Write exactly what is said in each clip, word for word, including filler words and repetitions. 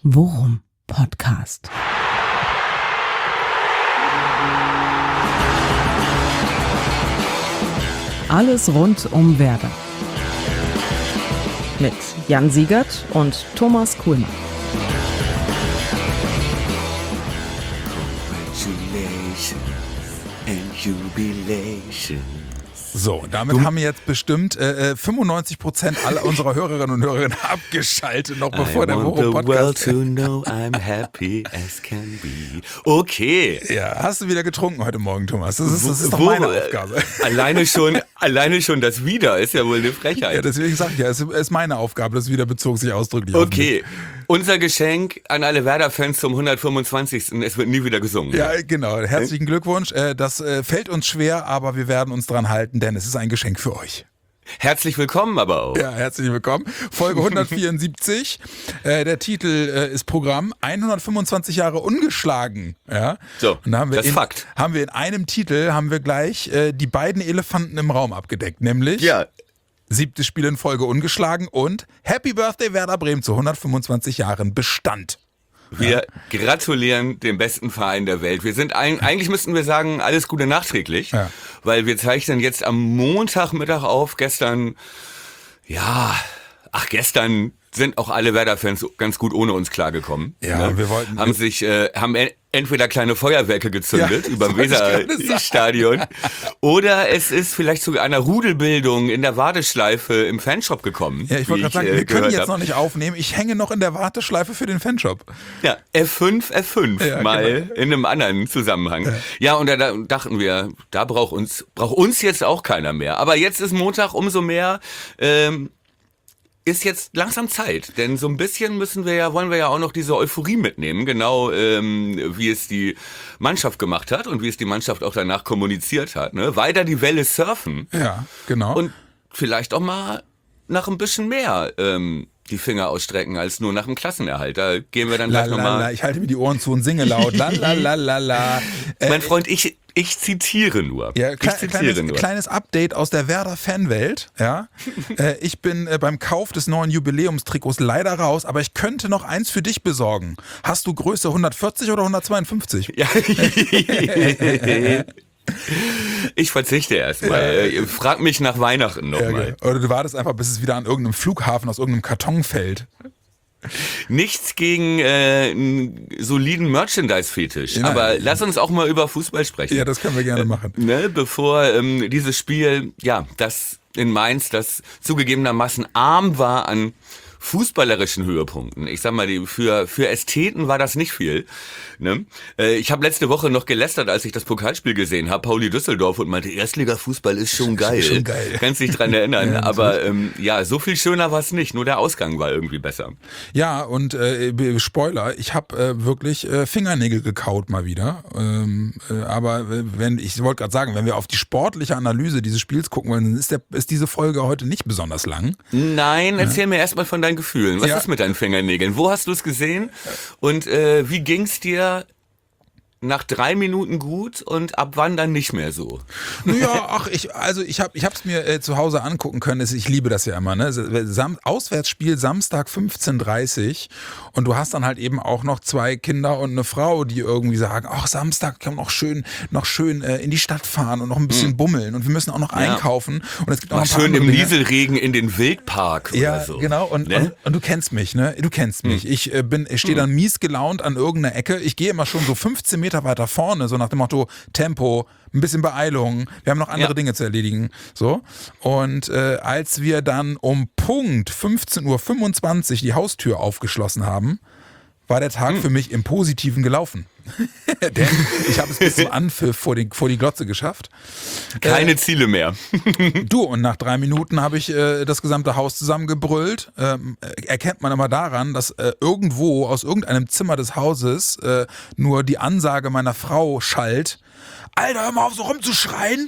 Worum Podcast. Alles rund um Werder. Mit Jan Siegert und Thomas Kuhlmann. Congratulations and jubilation. So, damit haben wir jetzt bestimmt äh, fünfundneunzig Prozent aller unserer Hörerinnen und Hörer abgeschaltet, noch bevor I der want Worum the Podcast. world to know I'm happy as can be. Okay. Ja, hast du wieder getrunken heute Morgen, Thomas? Das ist, das ist doch Wo- meine äh, Aufgabe. Alleine schon, alleine schon das Wieder ist ja wohl eine Frechheit. Ja, deswegen sage ich ja, es ist meine Aufgabe. Das wieder bezog sich ausdrücklich auf mich. Okay, unser Geschenk an alle Werder-Fans zum hundertfünfundzwanzigsten Es wird nie wieder gesungen. Ja, genau. Herzlichen Glückwunsch. Äh, Das äh, fällt uns schwer, aber wir werden uns dran halten, denn es ist ein Geschenk für euch. Herzlich willkommen aber auch. Ja, herzlich willkommen. Folge hundertvierundsiebzig. äh, der Titel äh, ist Programm hundertfünfundzwanzig Jahre ungeschlagen. Ja. So, Und da haben wir das ist in, Fakt. Haben wir in einem Titel haben wir gleich äh, die beiden Elefanten im Raum abgedeckt, nämlich Ja, siebtes Spiel in Folge ungeschlagen und Happy Birthday Werder Bremen zu hundertfünfundzwanzig Jahren Bestand. wir gratulieren dem besten Verein der Welt. Wir sind ein, eigentlich müssten wir sagen, alles Gute nachträglich, Ja. weil wir zeichnen jetzt am Montagmittag auf. Gestern, ja, ach gestern sind auch alle Werder-Fans ganz gut ohne uns klargekommen. Ja, wir wollten- haben sich, äh, haben en- entweder kleine Feuerwerke gezündet Ja, über dem wollte ich gerade sagen. Weserstadion oder es ist vielleicht zu einer Rudelbildung in der Warteschleife im Fanshop gekommen. Ja, ich wollte wie gerade sagen, äh, wir können gehört jetzt hab. noch nicht aufnehmen. Ich hänge noch in der Warteschleife für den Fanshop. Ja, F fünf, F fünf Ja, mal genau. in einem anderen Zusammenhang. Ja, und da, da dachten wir, da braucht uns, braucht uns jetzt auch keiner mehr. Aber jetzt ist Montag, umso mehr ähm, ist jetzt langsam Zeit. Denn so ein bisschen müssen wir ja, wollen wir ja auch noch diese Euphorie mitnehmen, genau ähm, wie es die Mannschaft gemacht hat und wie es die Mannschaft auch danach kommuniziert hat. Ne? Weiter die Welle surfen Ja, genau. und vielleicht auch mal nach ein bisschen mehr ähm, die Finger ausstrecken als nur nach dem Klassenerhalt. Da gehen wir dann la, gleich la, nochmal. la. Ich halte mir die Ohren zu und singe laut. La, la, la, la, la. Äh, Mein Freund, ich, ich zitiere nur. Ja, ich kle zitiere kleines, nur. kleines Update aus der Werder-Fanwelt. Ja. äh, ich bin äh, beim Kauf des neuen Jubiläumstrikots leider raus, aber ich könnte noch eins für dich besorgen. Hast du Größe hundertvierzig oder hundertzweiundfünfzig? Ja. Ich verzichte erstmal. Ja. Frag mich nach Weihnachten Ja, nochmal. geil. Oder du wartest einfach, bis es wieder an irgendeinem Flughafen aus irgendeinem Karton fällt. Nichts gegen äh, einen soliden Merchandise-Fetisch. Nein. Aber lass uns auch mal über Fußball sprechen. Ja, das können wir gerne machen. Ne, bevor ähm, dieses Spiel, ja, das in Mainz, das zugegebenermaßen arm war an fußballerischen Höhepunkten. Ich sag mal, die, für für Ästheten war das nicht viel. Ne? Äh, ich habe letzte Woche noch gelästert, als ich das Pokalspiel gesehen habe, Pauli Düsseldorf, und meinte, Erstliga-Fußball ist schon geil. Schon geil. Kannst dich dran erinnern. Ja, Aber ähm, ja, so viel schöner war es nicht. Nur der Ausgang war irgendwie besser. Ja, und äh, Spoiler, ich habe äh, wirklich äh, Fingernägel gekaut mal wieder. Ähm, äh, aber äh, wenn ich wollte gerade sagen, wenn wir auf die sportliche Analyse dieses Spiels gucken wollen, dann ist, der, ist diese Folge heute nicht besonders lang. Nein, erzähl mir erstmal von deinen Gefühlen. Was Ja. ist mit deinen Fingernägeln? Wo hast du es gesehen? Und äh, wie ging's dir nach drei Minuten gut und ab wann dann nicht mehr so? Ja, ach, ich, also ich habe ich hab's mir äh, zu Hause angucken können. Es- Ich liebe das ja immer. Ne? Sam Auswärtsspiel Samstag fünfzehn Uhr dreißig und du hast dann halt eben auch noch zwei Kinder und eine Frau, die irgendwie sagen, ach, Samstag kann man noch schön, noch schön äh, in die Stadt fahren und noch ein bisschen bummeln und wir müssen auch noch einkaufen. Und es gibt auch Mal noch ein paar schön andere im Dinge. Nieselregen in den Wildpark Ja, oder so. genau. Und, Ne? und, und du kennst mich, ne? Du kennst mich. Ich äh, bin, ich stehe dann mies gelaunt an irgendeiner Ecke. Ich gehe immer schon so fünfzehn Meter weiter vorne, so nach dem Motto Tempo, ein bisschen Beeilung. Wir haben noch andere Ja. Dinge zu erledigen. So. Und äh, als wir dann um Punkt fünfzehn Uhr fünfundzwanzig die Haustür aufgeschlossen haben, war der Tag für mich im Positiven gelaufen. Denn ich habe es bis zum Anpfiff vor die, vor die Glotze geschafft. Keine Äh, Ziele mehr. Du, und nach drei Minuten habe ich äh, das gesamte Haus zusammengebrüllt. Ähm, äh, erkennt man immer daran, dass äh, irgendwo aus irgendeinem Zimmer des Hauses äh, nur die Ansage meiner Frau schallt: Alter, hör mal auf, so rumzuschreien.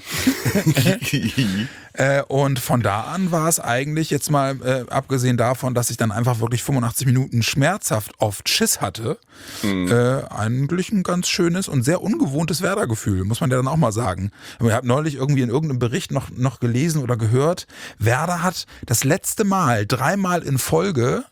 Äh, und von da an war es eigentlich, jetzt mal äh, abgesehen davon, dass ich dann einfach wirklich fünfundachtzig Minuten schmerzhaft oft Schiss hatte, mhm. äh, eigentlich ein ganz schönes und sehr ungewohntes Werder-Gefühl, muss man ja dann auch mal sagen. Ich habe neulich irgendwie in irgendeinem Bericht noch, noch gelesen oder gehört, Werder hat das letzte Mal, dreimal in Folge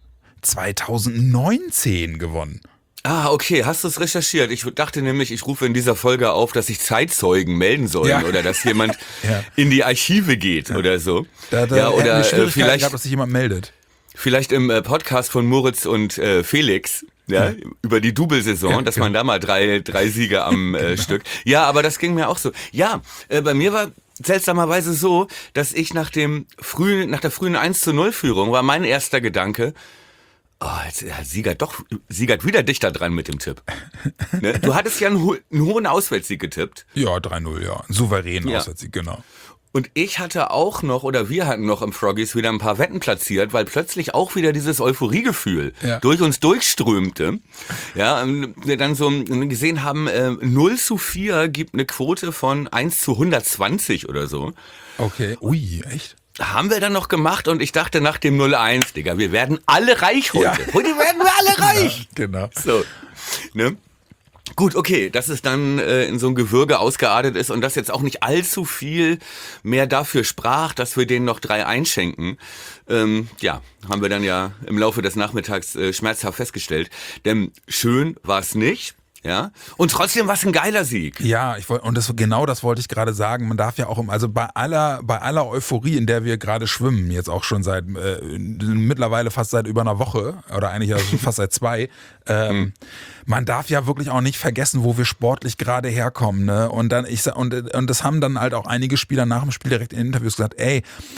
zweitausendneunzehn gewonnen. Ah, okay, hast du es recherchiert? Ich dachte nämlich, ich rufe in dieser Folge auf, dass sich Zeitzeugen melden sollen Ja. oder dass jemand Ja. in die Archive geht ja. oder so. Da, da ja, hätten oder wir äh, Schwierigkeiten vielleicht, gehabt, dass sich jemand meldet. vielleicht im äh, Podcast von Moritz und äh, Felix. Ja, ja, über die Double-Saison, ja, dass genau. man da mal drei, drei Siege am äh, genau. Stück. Ja, aber das ging mir auch so. Ja, äh, bei mir war seltsamerweise so, dass ich nach dem frühen, nach der frühen eins zu null Führung war mein erster Gedanke, oh, jetzt ja, Siegert doch, Siegert wieder dichter dran mit dem Tipp. Ne? Du hattest ja einen, ho- einen hohen Auswärtssieg getippt. Ja, drei null, ja. Souverän ja. Auswärtssieg, genau. Und ich hatte auch noch, oder wir hatten noch im Froggies wieder ein paar Wetten platziert, weil plötzlich auch wieder dieses Euphoriegefühl ja. durch uns durchströmte. Ja, und wir dann so gesehen haben, äh, null zu vier gibt eine Quote von eins zu hundertzwanzig oder so. Okay, ui, echt? Haben wir dann noch gemacht und ich dachte nach dem null eins, Digga, wir werden alle reich heute. Ja. Heute werden wir alle reich. Ja, genau. So, ne? Gut, okay, dass es dann äh, in so ein Gewürge ausgeartet ist und dass jetzt auch nicht allzu viel mehr dafür sprach, dass wir denen noch drei einschenken. Ähm, ja, haben wir dann ja im Laufe des Nachmittags äh, schmerzhaft festgestellt. Denn schön war es nicht. Ja, und trotzdem war es ein geiler Sieg. Ja, ich wollte, und das, genau das wollte ich gerade sagen. Man darf ja auch, also bei aller, bei aller Euphorie, in der wir gerade schwimmen, jetzt auch schon seit, äh, mittlerweile fast seit über einer Woche, oder eigentlich also fast seit zwei, ähm, mhm. man darf ja wirklich auch nicht vergessen, wo wir sportlich gerade herkommen, ne? Und dann, ich sag, und, und das haben dann halt auch einige Spieler nach dem Spiel direkt in Interviews gesagt, ey,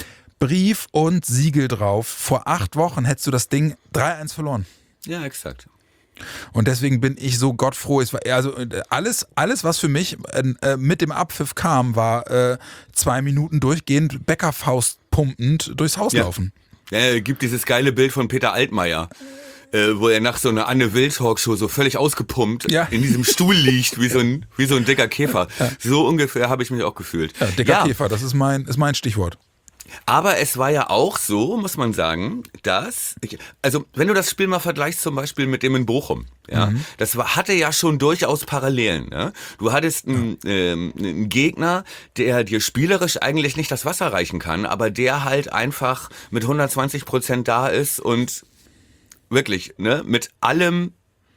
Brief und Siegel drauf, vor acht Wochen hättest du das Ding drei eins verloren. Ja, exakt. Und deswegen bin ich so gottfroh. Es war also alles, alles, was für mich äh, mit dem Abpfiff kam, war äh, zwei Minuten durchgehend Bäckerfaust pumpend durchs Haus ja. laufen. Ja, gibt dieses geile Bild von Peter Altmaier, äh, wo er nach so einer Anne Will Talkshow so völlig ausgepumpt ja. in diesem Stuhl liegt, wie so ein, wie so ein dicker Käfer. Ja. So ungefähr habe ich mich auch gefühlt. Ja, dicker ja. Käfer, das ist mein, ist mein Stichwort. Aber es war ja auch so, muss man sagen, dass, ich, also wenn du das Spiel mal vergleichst zum Beispiel mit dem in Bochum, ja, mhm. das war, hatte ja schon durchaus Parallelen. Ja? Du hattest einen, ähm, einen Gegner, der dir spielerisch eigentlich nicht das Wasser reichen kann, aber der halt einfach mit hundertzwanzig Prozent da ist und wirklich, ne, mit allem,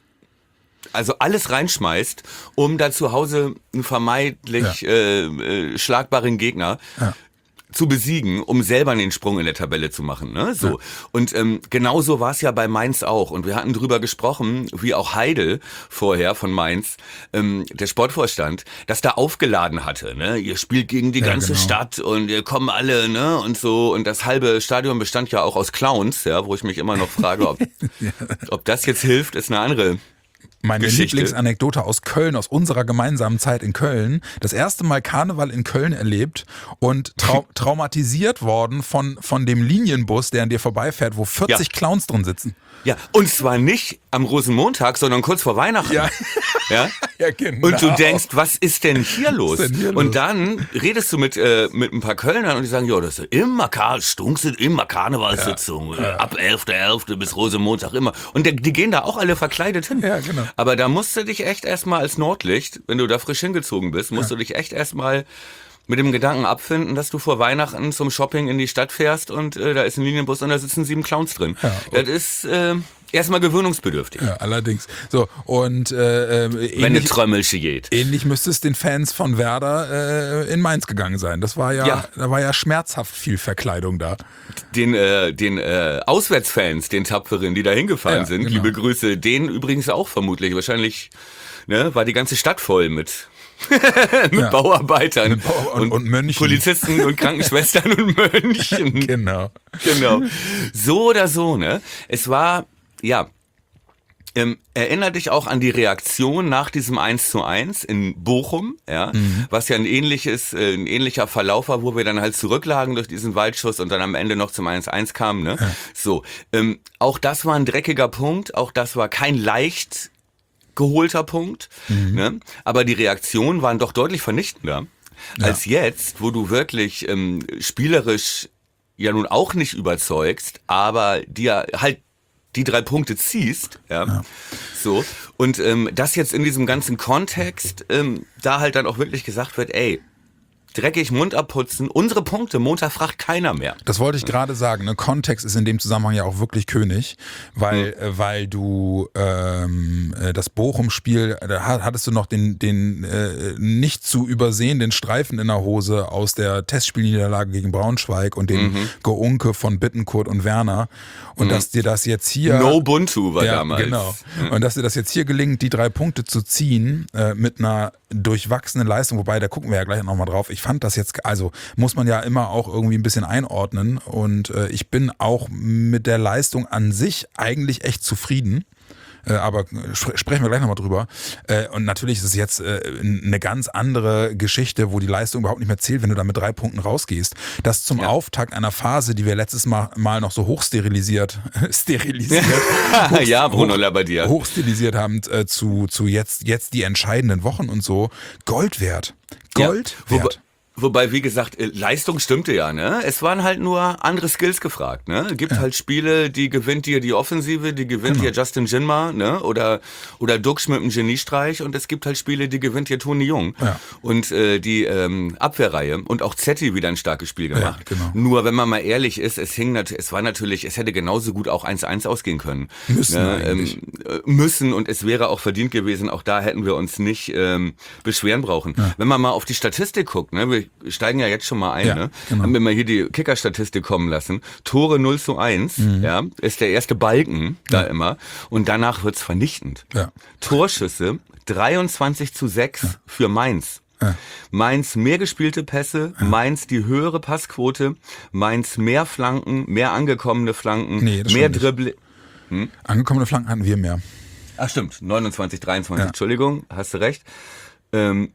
also alles reinschmeißt, um da zu Hause einen vermeintlich ja. äh, äh, schlagbaren Gegner ja. zu besiegen, um selber den Sprung in der Tabelle zu machen. Ne? So. Ja. Und ähm, genauso war es ja bei Mainz auch. Und wir hatten drüber gesprochen, wie auch Heidel vorher von Mainz, ähm, der Sportvorstand, das da aufgeladen hatte. Ne? Ihr spielt gegen die ja, ganze genau. Stadt und ihr kommen alle, ne, und so. Und das halbe Stadion bestand ja auch aus Clowns, ja, wo ich mich immer noch frage, ob, ja. ob das jetzt hilft, ist eine andere Meine Geschichte. Lieblingsanekdote aus Köln, aus unserer gemeinsamen Zeit in Köln. Das erste Mal Karneval in Köln erlebt und trau- traumatisiert worden von, von dem Linienbus, der an dir vorbeifährt, wo vierzig ja. Clowns drin sitzen. Ja, und zwar nicht am Rosenmontag, sondern kurz vor Weihnachten. Ja. Ja? Ja, genau. Und du denkst, was ist denn hier los? Was ist denn hier und los? dann redest du mit, äh, mit ein paar Kölnern und die sagen, ja, das ist immer, Kar- Stunk sind immer Karnevalssitzung. Ja. Ab elfter elfter bis Rosenmontag immer. Und die, die gehen da auch alle verkleidet hin. Ja, genau. Aber da musst du dich echt erstmal als Nordlicht, wenn du da frisch hingezogen bist, musst ja. du dich echt erstmal mit dem Gedanken abfinden, dass du vor Weihnachten zum Shopping in die Stadt fährst und äh, da ist ein Linienbus und da sitzen sieben Clowns drin. Ja, das ist äh, erstmal gewöhnungsbedürftig. Ja, allerdings. So, und äh, ähnlich, wenn eine Trömmelsche geht. Ähnlich müsste es den Fans von Werder äh, in Mainz gegangen sein. Das war ja, ja, da war ja schmerzhaft viel Verkleidung da. Den, äh, den äh, Auswärtsfans, den Tapferen, die da hingefahren ja, sind, genau. liebe Grüße, denen übrigens auch vermutlich. Wahrscheinlich ne, war die ganze Stadt voll mit mit ja. Bauarbeitern mit Bau- und, und, und Mönchen. Polizisten und Krankenschwestern und Mönchen. Genau. Genau. So oder so, ne? Es war, ja, ähm, erinnert dich auch an die Reaktion nach diesem eins zu eins in Bochum, ja, mhm. was ja ein ähnliches, äh, ein ähnlicher Verlauf war, wo wir dann halt zurücklagen durch diesen Waldschuss und dann am Ende noch zum eins eins kamen, ne? Ja. So, ähm, auch das war ein dreckiger Punkt, auch das war kein leicht geholter Punkt, mhm. ne? Aber die Reaktionen waren doch deutlich vernichtender ja. als jetzt, wo du wirklich ähm, spielerisch ja nun auch nicht überzeugst, aber dir halt die drei Punkte ziehst, ja, ja. so und ähm, das jetzt in diesem ganzen Kontext ähm, da halt dann auch wirklich gesagt wird, ey, dreckig, Mund abputzen. Unsere Punkte, Montag fragt keiner mehr. Das wollte ich gerade sagen. Ne? Kontext ist in dem Zusammenhang ja auch wirklich König, weil, mhm. äh, weil du ähm, äh, das Bochum-Spiel, da hattest du noch den, den äh, nicht zu übersehenden Streifen in der Hose aus der Testspielniederlage gegen Braunschweig und den mhm. Geunke von Bittencourt und Werner. Und mhm. dass dir das jetzt hier... No Buntu war ja, damals. Genau. Mhm. Und dass dir das jetzt hier gelingt, die drei Punkte zu ziehen äh, mit einer durchwachsenen Leistung, wobei, da gucken wir ja gleich nochmal drauf. Ich fand das jetzt, also muss man ja immer auch irgendwie ein bisschen einordnen und äh, ich bin auch mit der Leistung an sich eigentlich echt zufrieden. Äh, aber sp- sprechen wir gleich nochmal drüber. Äh, und natürlich ist es jetzt äh, eine ganz andere Geschichte, wo die Leistung überhaupt nicht mehr zählt, wenn du da mit drei Punkten rausgehst. Das zum ja. Auftakt einer Phase, die wir letztes Mal, mal noch so hochsterilisiert, sterilisiert, hoch, ja, Bruno Labbadia. hochstilisiert haben äh, zu, zu jetzt, jetzt die entscheidenden Wochen und so. Gold wert. Gold ja. wert. Wobei, wobei, wie gesagt, Leistung stimmte ja, ne? Es waren halt nur andere Skills gefragt, ne? Es gibt ja. halt Spiele, die gewinnt dir die Offensive, die gewinnt genau. dir Justin Jinma, ne? Oder, oder Duxch mit einem Geniestreich und es gibt halt Spiele, die gewinnt dir Toni Jung. Ja. Und äh, die ähm, Abwehrreihe und auch Zetti wieder ein starkes Spiel gemacht. Ja, genau. Nur, wenn man mal ehrlich ist, es hing natürlich, es war natürlich, es hätte genauso gut auch eins eins ausgehen können. Müssen ne? ähm, Müssen und es wäre auch verdient gewesen, auch da hätten wir uns nicht ähm, beschweren brauchen. Ja. Wenn man mal auf die Statistik guckt, ne? Wir steigen ja jetzt schon mal ein, ja, ne? Genau. Haben wir mal hier die Kicker-Statistik kommen lassen. Tore null zu eins, mhm. ja, ist der erste Balken ja. da immer. Und danach wird's vernichtend. Ja. Torschüsse dreiundzwanzig zu sechs ja. für Mainz. Ja. Mainz mehr gespielte Pässe, ja. Mainz die höhere Passquote, Mainz mehr Flanken, mehr angekommene Flanken, nee, mehr Dribbling. Hm? Angekommene Flanken hatten wir mehr. Ach stimmt, neunundzwanzig, dreiundzwanzig, ja. Entschuldigung, hast du recht. Ähm,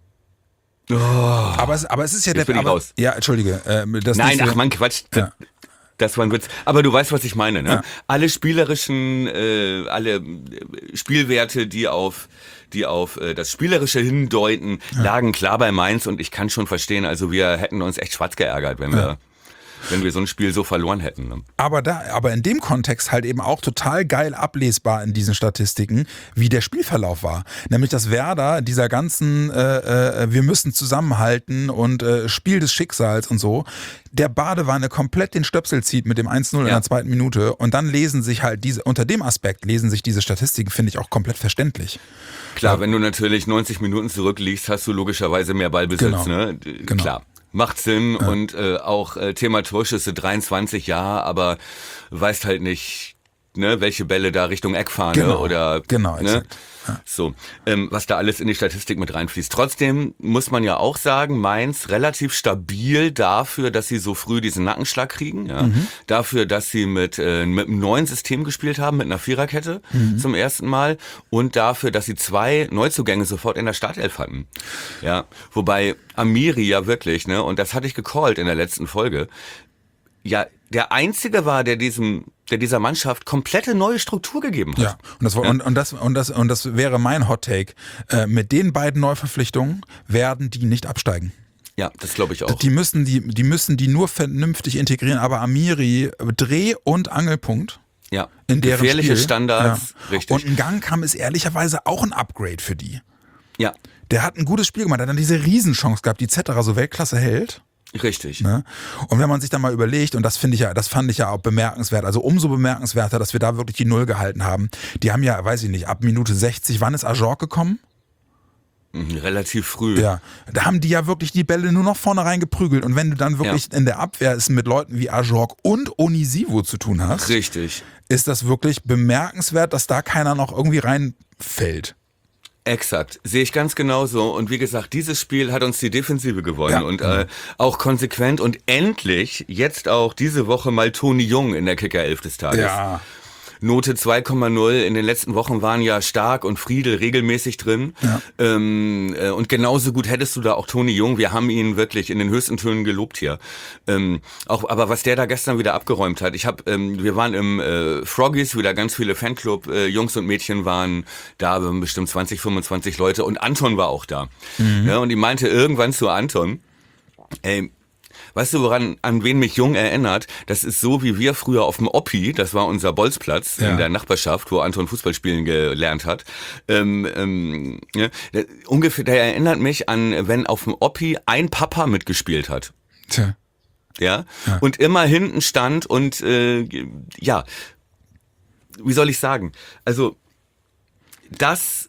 Oh, aber, es, aber es ist ja der. Bin ich aber, raus. Ja, entschuldige. Äh, das Nein, nächste, ach man, Quatsch. Ja. Das war ein Witz. Aber du weißt, was ich meine, ne? Ja. Alle spielerischen, äh, alle Spielwerte, die auf, die auf äh, das Spielerische hindeuten, ja. lagen klar bei Mainz und ich kann schon verstehen, also wir hätten uns echt schwarz geärgert, wenn ja. wir. wenn wir so ein Spiel so verloren hätten. Ne? Aber da, aber in dem Kontext halt eben auch total geil ablesbar in diesen Statistiken, wie der Spielverlauf war. Nämlich, dass Werder dieser ganzen äh, äh, wir müssen zusammenhalten und äh, Spiel des Schicksals und so, der Badewanne komplett den Stöpsel zieht mit dem eins null ja. in der zweiten Minute und dann lesen sich halt diese, unter dem Aspekt lesen sich diese Statistiken, finde ich auch komplett verständlich. Klar, ja. wenn du natürlich neunzig Minuten zurückliegst, hast du logischerweise mehr Ballbesitz. Genau. Ne? Genau. Klar. Macht Sinn ja. und äh, auch äh, Thema Torschüsse dreiundzwanzig, ja, aber weißt halt nicht, ne, welche Bälle da Richtung Eckfahne genau. oder genau, ne? exakt. Ja. So, ähm, was da alles in die Statistik mit reinfließt. Trotzdem muss man ja auch sagen, Mainz relativ stabil dafür, dass sie so früh diesen Nackenschlag kriegen. Ja? Mhm. Dafür, dass sie mit, äh, mit einem neuen System gespielt haben, mit einer Viererkette mhm. zum ersten Mal. Und dafür, dass sie zwei Neuzugänge sofort in der Startelf hatten. Ja, wobei Amiri ja wirklich, ne, und das hatte ich gecallt in der letzten Folge, ja, der Einzige war, der diesem, der dieser Mannschaft komplette neue Struktur gegeben hat. Ja, und das, war, ja. Und, und, das, und, das, und das wäre mein Hot Take. Äh, mit den beiden Neuverpflichtungen werden die nicht absteigen. Ja, das glaube ich auch. Die müssen die, die müssen die nur vernünftig integrieren, aber Amiri, Dreh- und Angelpunkt. Ja, in deren gefährliche Spiel. Standards, ja. richtig. Und ein Gangkamm ist ehrlicherweise auch ein Upgrade für die. Ja. Der hat ein gutes Spiel gemacht, der hat dann diese Riesenchance gehabt, die Zetterer so Weltklasse hält. Richtig. Ne? Und wenn man sich dann mal überlegt, und das finde ich ja, das fand ich ja auch bemerkenswert, also umso bemerkenswerter, dass wir da wirklich die Null gehalten haben. Die haben ja, weiß ich nicht, ab Minute sechzig, wann ist Ajorc gekommen? Relativ früh. Ja, da haben die ja wirklich die Bälle nur noch vorne rein geprügelt. Und wenn du dann wirklich ja. in der Abwehr es mit Leuten wie Ajorc und Onisivo zu tun hast, richtig, ist das wirklich bemerkenswert, dass da keiner noch irgendwie reinfällt. Exakt, sehe ich ganz genauso. Und wie gesagt, dieses Spiel hat uns die Defensive gewonnen ja, und äh, auch konsequent und endlich jetzt auch diese Woche mal Toni Jung in der Kicker-Elf des Tages. Ja. Note zwei Komma null. In den letzten Wochen waren ja Stark und Friedel regelmäßig drin. Ja. Ähm, äh, und genauso gut hättest du da auch Toni Jung. Wir haben ihn wirklich in den höchsten Tönen gelobt hier. Ähm, auch, aber was der da gestern wieder abgeräumt hat. Ich habe, ähm, wir waren im äh, Froggies, wieder ganz viele Fanclub äh, Jungs und Mädchen waren da, bestimmt zwanzig, fünfundzwanzig Leute und Anton war auch da. Mhm. Ja, und die meinte irgendwann zu Anton, ey, weißt du, woran, an wen mich Jung erinnert? Das ist so, wie wir früher auf dem Oppi, das war unser Bolzplatz Ja. in der Nachbarschaft, wo Anton Fußball spielen gelernt hat. Ähm, ähm, ja, der, ungefähr, der erinnert mich an, wenn auf dem Oppi ein Papa mitgespielt hat. Tja. Ja? ja, und immer hinten stand und äh, ja, wie soll ich sagen? Also, das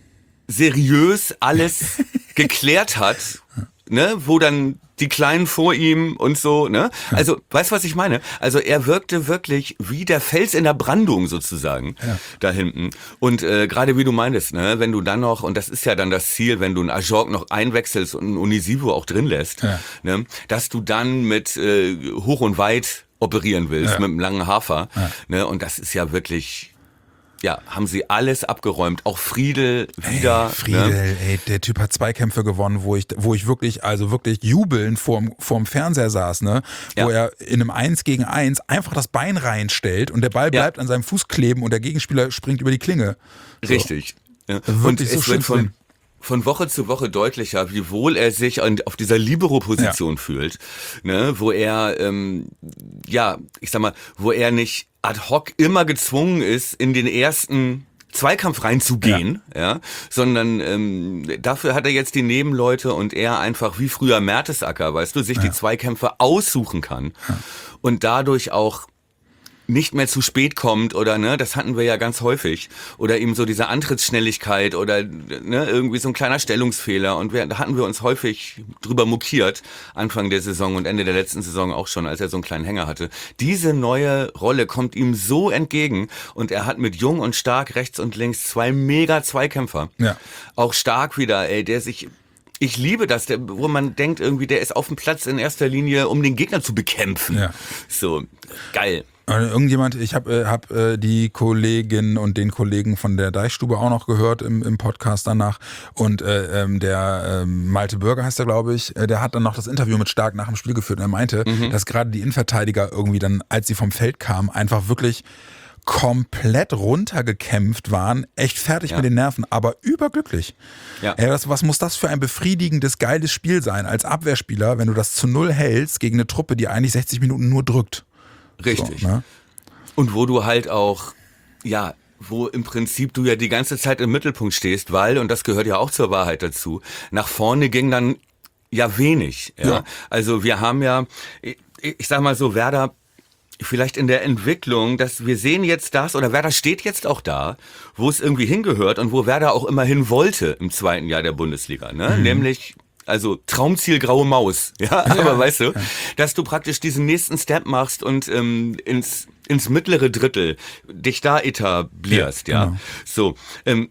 seriös alles geklärt hat, ne, wo dann die Kleinen vor ihm und so, ne? Also, weißt du, was ich meine? Also, er wirkte wirklich wie der Fels in der Brandung sozusagen, ja. da hinten. Und äh, gerade wie du meintest, ne, wenn du dann noch, und das ist ja dann das Ziel, wenn du einen Ajorg noch einwechselst und einen Unisivo auch drin lässt, ja. ne, dass du dann mit äh, hoch und weit operieren willst, ja. mit einem langen Hafer, ja. ne? Und das ist ja wirklich... Ja, haben sie alles abgeräumt. Auch Friedel wieder. Ey, Friedel, ne? ey, der Typ hat zwei Kämpfe gewonnen, wo ich, wo ich wirklich, also wirklich jubelnd vorm, vorm Fernseher saß, ne? Wo ja. er in einem Eins gegen Eins einfach das Bein reinstellt und der Ball bleibt ja. an seinem Fuß kleben und der Gegenspieler springt über die Klinge. So. Richtig. Ja. Und so es wird von, von Woche zu Woche deutlicher, wie wohl er sich auf dieser Libero-Position ja. fühlt, ne? Wo er, ähm, ja, ich sag mal, wo er nicht ad hoc immer gezwungen ist, in den ersten Zweikampf reinzugehen, ja, ja sondern ähm, dafür hat er jetzt die Nebenleute und er einfach wie früher Mertesacker, weißt du, sich ja. die Zweikämpfe aussuchen kann ja. und dadurch auch nicht mehr zu spät kommt oder ne, das hatten wir ja ganz häufig oder eben so diese Antrittsschnelligkeit oder ne, irgendwie so ein kleiner Stellungsfehler und wir, da hatten wir uns häufig drüber mokiert, Anfang der Saison und Ende der letzten Saison auch schon, als er so einen kleinen Hänger hatte. Diese neue Rolle kommt ihm so entgegen und er hat mit Jung und Stark rechts und links zwei mega Zweikämpfer. Ja. Auch Stark wieder, ey, der sich... Ich liebe das, der, wo man denkt irgendwie, der ist auf dem Platz in erster Linie, um den Gegner zu bekämpfen. Ja. So, geil. Irgendjemand, ich habe äh, hab, äh, die Kollegin und den Kollegen von der Deichstube auch noch gehört im, im Podcast danach und äh, ähm, der äh, Malte Bürger heißt er, glaube ich, äh, der hat dann noch das Interview mit Stark nach dem Spiel geführt und er meinte, mhm. dass gerade die Innenverteidiger irgendwie dann, als sie vom Feld kamen, einfach wirklich komplett runtergekämpft waren, echt fertig ja. mit den Nerven, aber überglücklich. Ja. Ey, was, was muss das für ein befriedigendes, geiles Spiel sein als Abwehrspieler, wenn du das zu null hältst gegen eine Truppe, die eigentlich sechzig Minuten nur drückt. Richtig. So, ne? Und wo du halt auch, ja, wo im Prinzip du ja die ganze Zeit im Mittelpunkt stehst, weil, und das gehört ja auch zur Wahrheit dazu, nach vorne ging dann ja wenig. Ja? Ja. Also wir haben ja, ich, ich sag mal so, Werder vielleicht in der Entwicklung, dass wir sehen jetzt das, oder Werder steht jetzt auch da, wo es irgendwie hingehört und wo Werder auch immer hin wollte im zweiten Jahr der Bundesliga, ne? Mhm. Nämlich, also Traumziel graue Maus, ja, aber ja. weißt du, dass du praktisch diesen nächsten Step machst und ähm, ins ins mittlere Drittel dich da etablierst, ja, ja. Genau. So, ähm,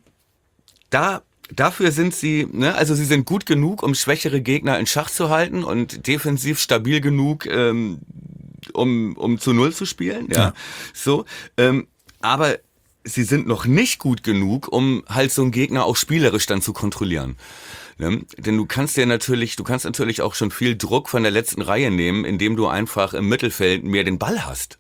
da Dafür sind sie, ne, also sie sind gut genug, um schwächere Gegner in Schach zu halten und defensiv stabil genug, ähm, um um zu Null zu spielen, ja, ja. so. Ähm, aber sie sind noch nicht gut genug, um halt so einen Gegner auch spielerisch dann zu kontrollieren. Ne? Denn du kannst dir natürlich, du kannst natürlich auch schon viel Druck von der letzten Reihe nehmen, indem du einfach im Mittelfeld mehr den Ball hast.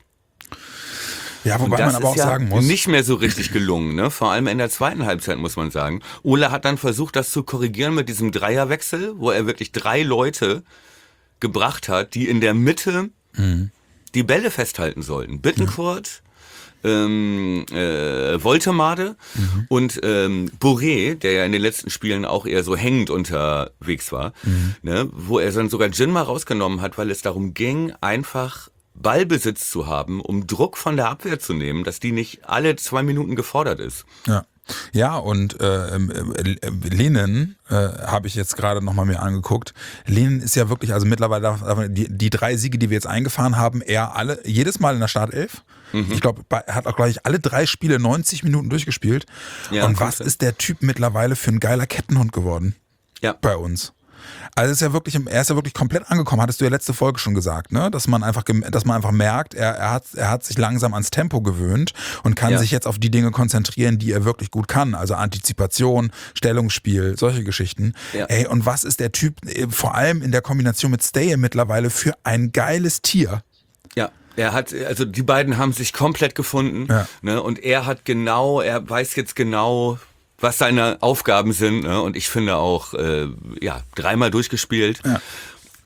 Ja, wobei man aber auch ja sagen muss, nicht mehr so richtig gelungen, ne? Vor allem in der zweiten Halbzeit, muss man sagen. Ole hat dann versucht, das zu korrigieren mit diesem Dreierwechsel, wo er wirklich drei Leute gebracht hat, die in der Mitte mhm. die Bälle festhalten sollten. Bittencourt, mhm. ähm, äh, Woltemade mhm. und ähm, Boré, der ja in den letzten Spielen auch eher so hängend unterwegs war, mhm. ne? Wo er dann sogar Jin mal rausgenommen hat, weil es darum ging, einfach Ballbesitz zu haben, um Druck von der Abwehr zu nehmen, dass die nicht alle zwei Minuten gefordert ist. Ja. Ja, und äh, äh, Lenin äh, habe ich jetzt gerade nochmal mir angeguckt. Lenin ist ja wirklich, also mittlerweile die, die drei Siege, die wir jetzt eingefahren haben, er alle, jedes Mal in der Startelf. Mhm. Ich glaube, er hat auch gleich alle drei Spiele neunzig Minuten durchgespielt. Ja, und was ist der Typ mittlerweile für ein geiler Kettenhund geworden? Ja. Bei uns. Also ist ja wirklich, er ist ja wirklich komplett angekommen, hattest du ja letzte Folge schon gesagt, ne? Dass man einfach, dass man einfach merkt, er, er hat, er hat sich langsam ans Tempo gewöhnt und kann ja. sich jetzt auf die Dinge konzentrieren, die er wirklich gut kann. Also Antizipation, Stellungsspiel, solche Geschichten. Ja. Ey, und was ist der Typ, vor allem in der Kombination mit Stay mittlerweile für ein geiles Tier? Ja. Er hat, also die beiden haben sich komplett gefunden, ja. ne? Und er hat genau, er weiß jetzt genau, was seine Aufgaben sind, ne? Und ich finde auch, äh, ja, dreimal durchgespielt. Ja.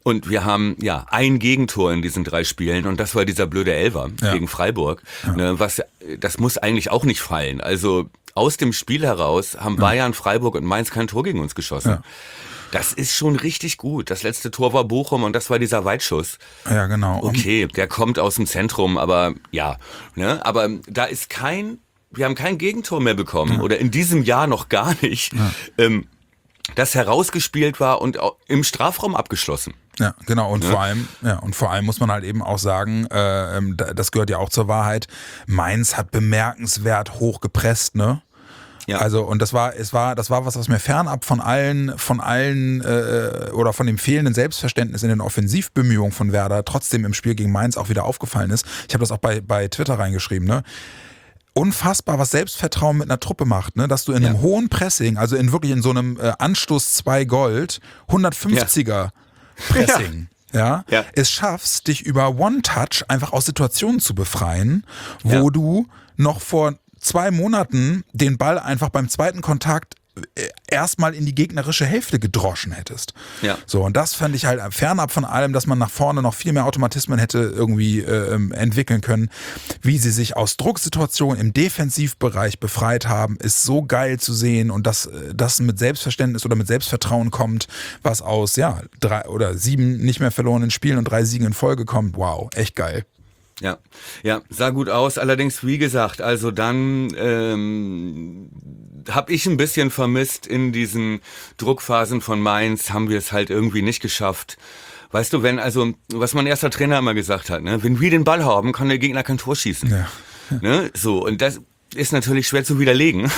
Und wir haben ja ein Gegentor in diesen drei Spielen und das war dieser blöde Elfer Ja. gegen Freiburg. Ja. Ne, was, das muss eigentlich auch nicht fallen. Also aus dem Spiel heraus haben Bayern, Freiburg und Mainz kein Tor gegen uns geschossen. Ja. Das ist schon richtig gut. Das letzte Tor war Bochum und das war dieser Weitschuss. Ja, genau. Und Okay, der kommt aus dem Zentrum, aber ja. Ne, aber da ist kein, wir haben kein Gegentor mehr bekommen Ja. oder in diesem Jahr noch gar nicht, Ja. ähm, das herausgespielt war und auch im Strafraum abgeschlossen. Ja, genau. Und Ja. vor allem, ja, und vor allem muss man halt eben auch sagen, äh, ähm, da- das gehört ja auch zur Wahrheit. Mainz hat bemerkenswert hoch gepresst, ne? Ja. Also und das war, es war, das war was, was mir fernab von allen, von allen äh, oder von dem fehlenden Selbstverständnis in den Offensivbemühungen von Werder trotzdem im Spiel gegen Mainz auch wieder aufgefallen ist. Ich habe das auch bei bei Twitter reingeschrieben, ne? Unfassbar, was Selbstvertrauen mit einer Truppe macht, ne? Dass du in einem Ja. hohen Pressing, also in wirklich in so einem äh, Anstoß zwei Gold, hundertfünfziger Pressing, ja, Ja. es schaffst, dich über One-Touch einfach aus Situationen zu befreien, wo Ja. du noch vor zwei Monaten den Ball einfach beim zweiten Kontakt äh, erstmal in die gegnerische Hälfte gedroschen hättest. Ja. So, und das fand ich halt fernab von allem, dass man nach vorne noch viel mehr Automatismen hätte irgendwie äh, ähm, entwickeln können. Wie sie sich aus Drucksituationen im Defensivbereich befreit haben, ist so geil zu sehen und dass äh, das mit Selbstverständnis oder mit Selbstvertrauen kommt, was aus ja drei oder sieben nicht mehr verlorenen Spielen und drei Siegen in Folge kommt. Wow, echt geil. Ja, ja, sah gut aus. Allerdings, wie gesagt, also dann ähm, habe ich ein bisschen vermisst in diesen Druckphasen von Mainz, haben wir es halt irgendwie nicht geschafft. Weißt du, wenn, also, was mein erster Trainer immer gesagt hat, ne, wenn wir den Ball haben, kann der Gegner kein Tor schießen. Ja. Ne, so, und das ist natürlich schwer zu widerlegen,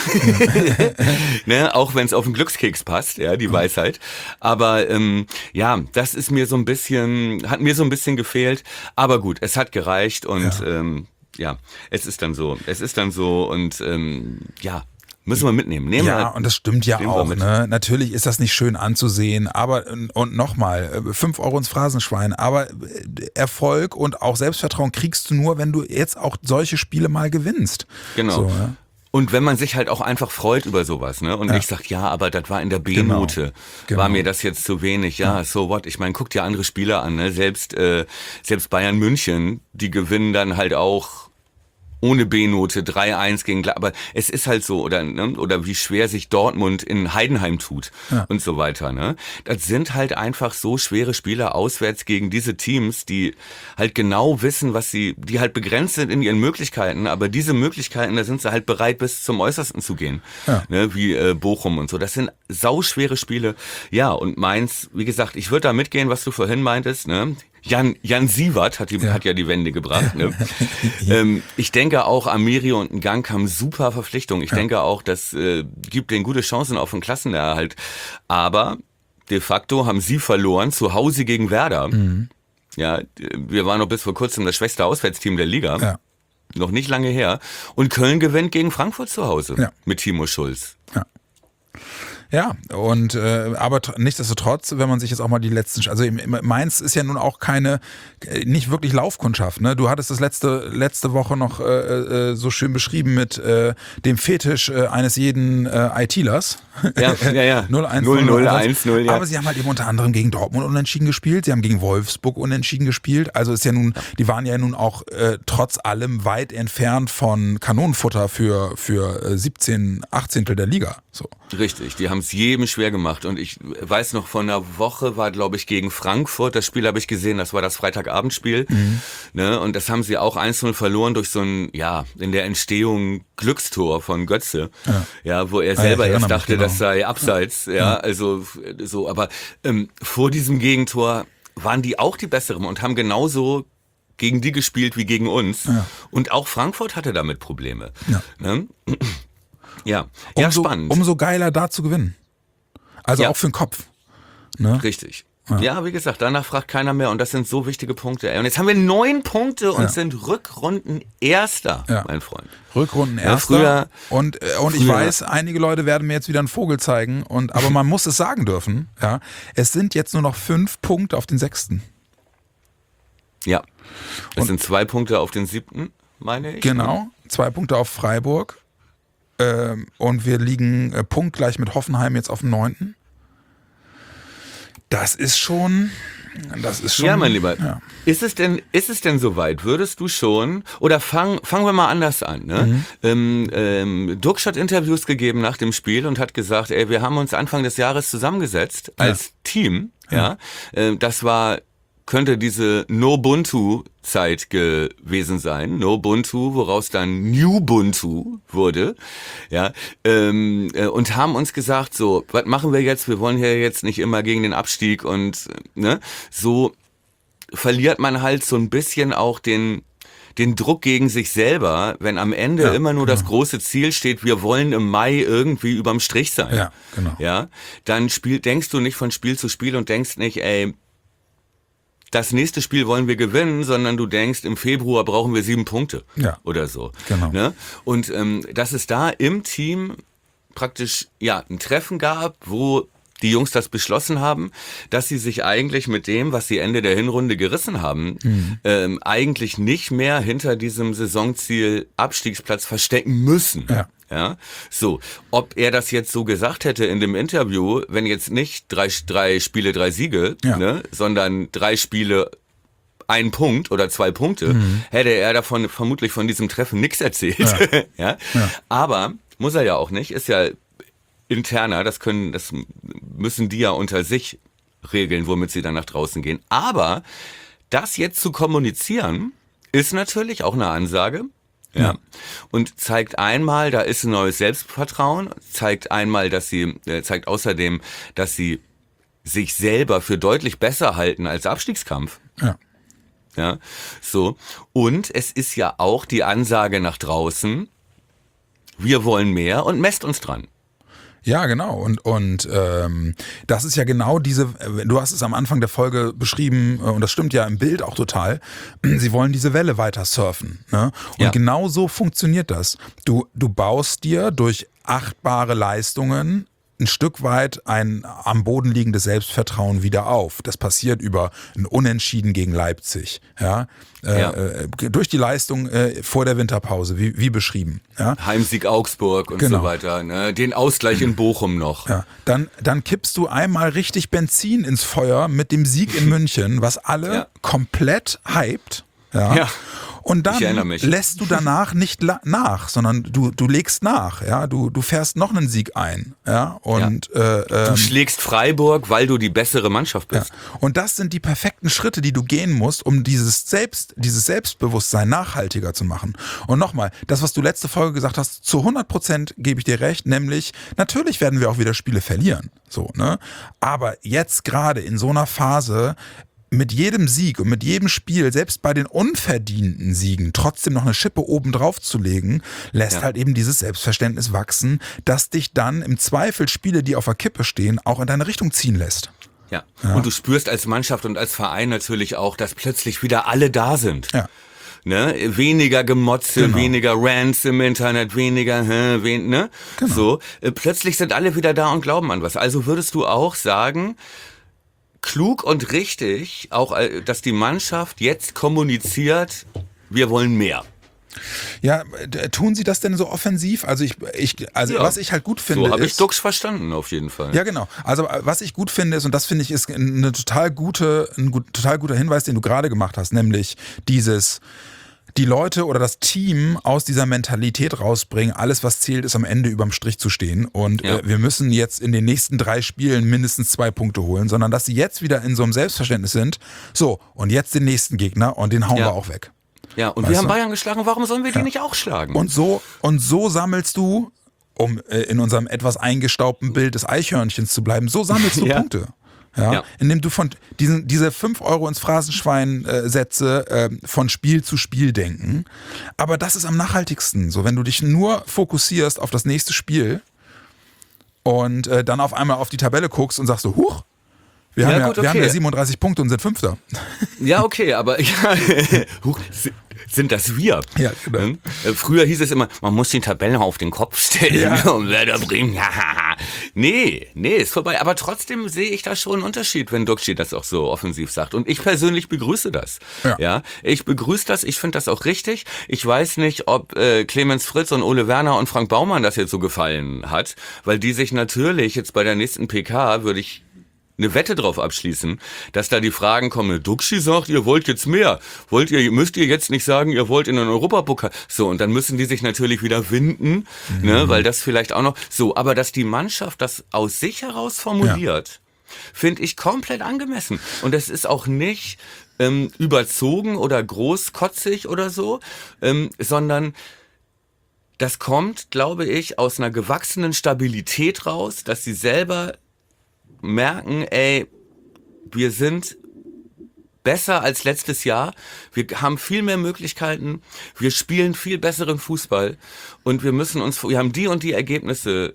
ne, auch wenn es auf den Glückskeks passt, ja, die Weisheit. Aber ähm, ja, das ist mir so ein bisschen, hat mir so ein bisschen gefehlt. Aber gut, es hat gereicht und ja, ähm, ja es ist dann so, es ist dann so und ähm, ja. Müssen wir mitnehmen. Nehmen ja, wir, und das stimmt ja nehmen wir auch. mit. Ne? Natürlich ist das nicht schön anzusehen, aber und nochmal, fünf Euro ins Phrasenschwein, aber Erfolg und auch Selbstvertrauen kriegst du nur, wenn du jetzt auch solche Spiele mal gewinnst. Genau. So, ja? Und wenn man sich halt auch einfach freut über sowas, ne? Und Ja. nicht sagt, ja, aber das war in der B-Note, Genau. war mir das jetzt zu wenig. Ja, so what? Ich meine, guck dir andere Spieler an, ne? Selbst, äh, selbst Bayern München, die gewinnen dann halt auch ohne B-Note drei eins gegen Gla- aber es ist halt so, oder ne? Oder wie schwer sich Dortmund in Heidenheim tut Ja. und so weiter. Ne? Das sind halt einfach so schwere Spiele auswärts gegen diese Teams, die halt genau wissen, was sie, die halt begrenzt sind in ihren Möglichkeiten, aber diese Möglichkeiten, da sind sie halt bereit, bis zum Äußersten zu gehen, Ja. ne? Wie äh, Bochum und so. Das sind sauschwere Spiele. Ja, und Mainz, wie gesagt, ich würde da mitgehen, was du vorhin meintest, ne? Jan, Jan Siewert hat, die, Ja. hat ja die Wende gebracht. Ne? ähm, ich denke auch, Amiri und Ngang haben super Verpflichtungen. Ich Ja. denke auch, das äh, gibt denen gute Chancen auf den Klassenerhalt. Aber de facto haben sie verloren zu Hause gegen Werder. Mhm. Ja, wir waren noch bis vor kurzem das schwächste Auswärtsteam der Liga. Ja. Noch nicht lange her. Und Köln gewinnt gegen Frankfurt zu Hause Ja. mit Timo Schulz. Ja, und äh, aber tr- nichtsdestotrotz, wenn man sich jetzt auch mal die letzten, also im- im- Mainz ist ja nun auch keine, äh, nicht wirklich Laufkundschaft, ne? Du hattest das letzte letzte Woche noch äh, äh, so schön beschrieben mit äh, dem Fetisch äh, eines jeden äh, ITlers. Ja, ja, ja. null eins null null null eins null, ja. Aber sie haben halt eben unter anderem gegen Dortmund unentschieden gespielt, sie haben gegen Wolfsburg unentschieden gespielt. Also ist ja nun, die waren ja nun auch äh, trotz allem weit entfernt von Kanonenfutter für für äh, siebzehn Achtzehntel der Liga. So. Richtig, die haben es jedem schwer gemacht und ich weiß noch, vor einer Woche war, glaube ich, gegen Frankfurt, das Spiel habe ich gesehen, das war das Freitagabendspiel, Mhm. ne, und das haben sie auch eins null verloren durch so ein, ja, in der Entstehung Glückstor von Götze, ja, Ja. wo er Ah, selber ich erinnere erst mich, dachte, genau. das sei abseits, ja, Ja. also so, aber ähm, vor diesem Gegentor waren die auch die Besseren und haben genauso gegen die gespielt wie gegen uns Ja. und auch Frankfurt hatte damit Probleme, Ja. ne? Ja, ja, Umso, spannend. umso geiler da zu gewinnen. Also Ja. auch für den Kopf. Ne? Richtig. Ja. Ja. wie gesagt, danach fragt keiner mehr und das sind so wichtige Punkte. Ey. Und jetzt haben wir neun Punkte und Ja. sind Rückrunden-Erster, Ja. mein Freund. Rückrunden Ja, erster. früher- und äh, und ich früher- weiß, einige Leute werden mir jetzt wieder einen Vogel zeigen. Und aber man muss es sagen dürfen. Ja, es sind jetzt nur noch fünf Punkte auf den sechsten. Ja. Das Und- sind zwei Punkte auf den siebten, meine ich. Genau, zwei Punkte auf Freiburg. Ähm, und wir liegen äh, punktgleich mit Hoffenheim jetzt auf dem neunten. Das ist schon... Das ist schon, ja, mein Lieber. Ja. Ist es denn, ist es denn soweit? Würdest du schon, oder fang, fangen wir mal anders an, ne? Mhm. Ähm, ähm, Duxch hat Interviews gegeben nach dem Spiel und hat gesagt, ey, wir haben uns Anfang des Jahres zusammengesetzt als Ja. Team, ja. ja. Ähm, das war, könnte diese No-Buntu-Zeit gewesen sein. No-Buntu, woraus dann New-Buntu wurde. Ja, ähm, äh, und haben uns gesagt, so, was machen wir jetzt? Wir wollen hier jetzt nicht immer gegen den Abstieg und ne, so verliert man halt so ein bisschen auch den den Druck gegen sich selber, wenn am Ende Ja, immer nur genau. das große Ziel steht, wir wollen im Mai irgendwie überm Strich sein. Ja, genau. Ja, dann spiel, denkst du nicht von Spiel zu Spiel und denkst nicht, ey, das nächste Spiel wollen wir gewinnen, sondern du denkst, im Februar brauchen wir sieben Punkte Ja. oder so. Genau. Ne? Und ähm, dass es da im Team praktisch ja ein Treffen gab, wo die Jungs das beschlossen haben, dass sie sich eigentlich mit dem, was sie Ende der Hinrunde gerissen haben, mhm. ähm, eigentlich nicht mehr hinter diesem Saisonziel Abstiegsplatz verstecken müssen. Ja. Ja, so, ob er das jetzt so gesagt hätte in dem Interview, wenn jetzt nicht drei, drei Spiele, drei Siege, Ja. ne, sondern drei Spiele, ein Punkt oder zwei Punkte, mhm. hätte er davon vermutlich von diesem Treffen nichts erzählt. Ja. ja? Ja. Aber muss er ja auch nicht, ist ja interner, das können, das müssen die ja unter sich regeln, womit sie dann nach draußen gehen. Aber das jetzt zu kommunizieren, ist natürlich auch eine Ansage. Ja. ja. Und zeigt einmal, da ist ein neues Selbstvertrauen, zeigt einmal, dass sie, äh, zeigt außerdem, dass sie sich selber für deutlich besser halten als Abstiegskampf. Ja. Ja, so. Und es ist ja auch die Ansage nach draußen, wir wollen mehr und messt uns dran. Ja, genau. Und, und ähm, das ist ja genau diese, du hast es am Anfang der Folge beschrieben, und das stimmt ja im Bild auch total, sie wollen diese Welle weiter surfen. Ne? Und ja. genau so funktioniert das. Du, du baust dir durch achtbare Leistungen ein Stück weit ein am Boden liegendes Selbstvertrauen wieder auf. Das passiert über ein Unentschieden gegen Leipzig. Ja? Ja. Äh, durch die Leistung äh, vor der Winterpause, wie, wie beschrieben. Ja? Heimsieg Augsburg und Genau. so weiter. Ne? Den Ausgleich in Bochum noch. Ja, dann, dann kippst du einmal richtig Benzin ins Feuer mit dem Sieg in München, was alle Ja. komplett hypt. Ja. Ja. Und dann Ich erinnere mich. lässt du danach nicht la- nach, sondern du, du legst nach. Ja, du, du fährst noch einen Sieg ein. Ja, und äh, Du ähm, schlägst Freiburg, weil du die bessere Mannschaft ja. bist. Und das sind die perfekten Schritte, die du gehen musst, um dieses Selbst, dieses Selbstbewusstsein nachhaltiger zu machen. Und nochmal, das, was du letzte Folge gesagt hast, zu hundert Prozent gebe ich dir recht, nämlich natürlich werden wir auch wieder Spiele verlieren. So, ne? Aber jetzt gerade in so einer Phase mit jedem Sieg und mit jedem Spiel, selbst bei den unverdienten Siegen, trotzdem noch eine Schippe oben drauf zu legen, lässt Ja. halt eben dieses Selbstverständnis wachsen, das dich dann im Zweifel Spiele, die auf der Kippe stehen, auch in deine Richtung ziehen lässt. Ja. Und du spürst als Mannschaft und als Verein natürlich auch, dass plötzlich wieder alle da sind. Ja. Ne? Weniger Gemotze, Genau. weniger Rants im Internet, weniger, hä, wen, ne? Genau. So. Äh, Plötzlich sind alle wieder da und glauben an was. Also würdest du auch sagen, klug und richtig, auch, äh, dass die Mannschaft jetzt kommuniziert, wir wollen mehr. Ja, d- tun sie das denn so offensiv? Also ich, ich also Ja. was ich halt gut finde So habe ich ist, Duxch verstanden, auf jeden Fall. ja genau. Also äh, was ich gut finde ist, und das finde ich ist eine total gute, ein gut, total guter Hinweis, den du gerade gemacht hast, nämlich dieses die Leute oder das Team aus dieser Mentalität rausbringen, alles was zählt ist am Ende überm Strich zu stehen und Ja. äh, wir müssen jetzt in den nächsten drei Spielen mindestens zwei Punkte holen, sondern dass sie jetzt wieder in so einem Selbstverständnis sind, so und jetzt den nächsten Gegner und den hauen Ja. wir auch weg. Ja, und Weißt wir haben du? Bayern geschlagen, warum sollen wir die nicht auch schlagen? Und so, und so sammelst du, um äh, in unserem etwas eingestaubten Bild des Eichhörnchens zu bleiben, so sammelst du Ja. Punkte. Ja, Ja. Indem du von diesen, diese fünf Euro ins Phrasenschwein äh, Sätze äh, von Spiel zu Spiel denken. Aber das ist am nachhaltigsten. So, wenn du dich nur fokussierst auf das nächste Spiel und äh, dann auf einmal auf die Tabelle guckst und sagst so, huch, wir, Ja, haben, ja, gut, wir haben okay. ja siebenunddreißig Punkte und sind Fünfter. Ja, okay, aber ja, Huch, si- sind das wir? Ja, genau. Hm? Äh, Früher hieß es immer, man muss den Tabellen auf den Kopf stellen Ja. und Werder Bremen. nee, nee, ist vorbei. Aber trotzdem sehe ich da schon einen Unterschied, wenn Duxch das auch so offensiv sagt. Und ich persönlich begrüße das. Ja. Ja, ich begrüße das. Ich finde das auch richtig. Ich weiß nicht, ob äh, Clemens Fritz und Ole Werner und Frank Baumann das jetzt so gefallen hat, weil die sich natürlich jetzt bei der nächsten P K würde ich eine Wette drauf abschließen, dass da die Fragen kommen, Duxi sagt, ihr wollt jetzt mehr. Wollt ihr, müsst ihr jetzt nicht sagen, ihr wollt in den Europapokal. So, und dann müssen die sich natürlich wieder winden, mhm. ne, weil das vielleicht auch noch, so, aber dass die Mannschaft das aus sich heraus formuliert, ja. finde ich komplett angemessen. Und das ist auch nicht ähm, überzogen oder großkotzig oder so, ähm, sondern das kommt, glaube ich, aus einer gewachsenen Stabilität raus, dass sie selber merken, ey, wir sind besser als letztes Jahr, wir haben viel mehr Möglichkeiten, wir spielen viel besseren Fußball und wir müssen uns, wir haben die und die Ergebnisse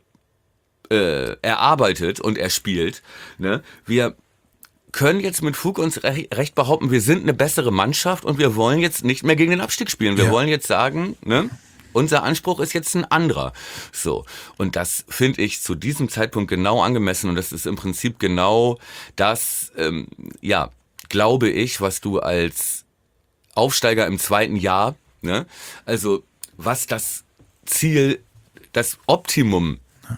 äh, erarbeitet und erspielt, ne? Wir können jetzt mit Fug und Recht behaupten, wir sind eine bessere Mannschaft und wir wollen jetzt nicht mehr gegen den Abstieg spielen. Wir ja. wollen jetzt sagen, ne? Unser Anspruch ist jetzt ein anderer. So. Und das finde ich zu diesem Zeitpunkt genau angemessen und das ist im Prinzip genau das, ähm, ja, glaube ich, was du als Aufsteiger im zweiten Jahr, ne, also was das Ziel, das Optimum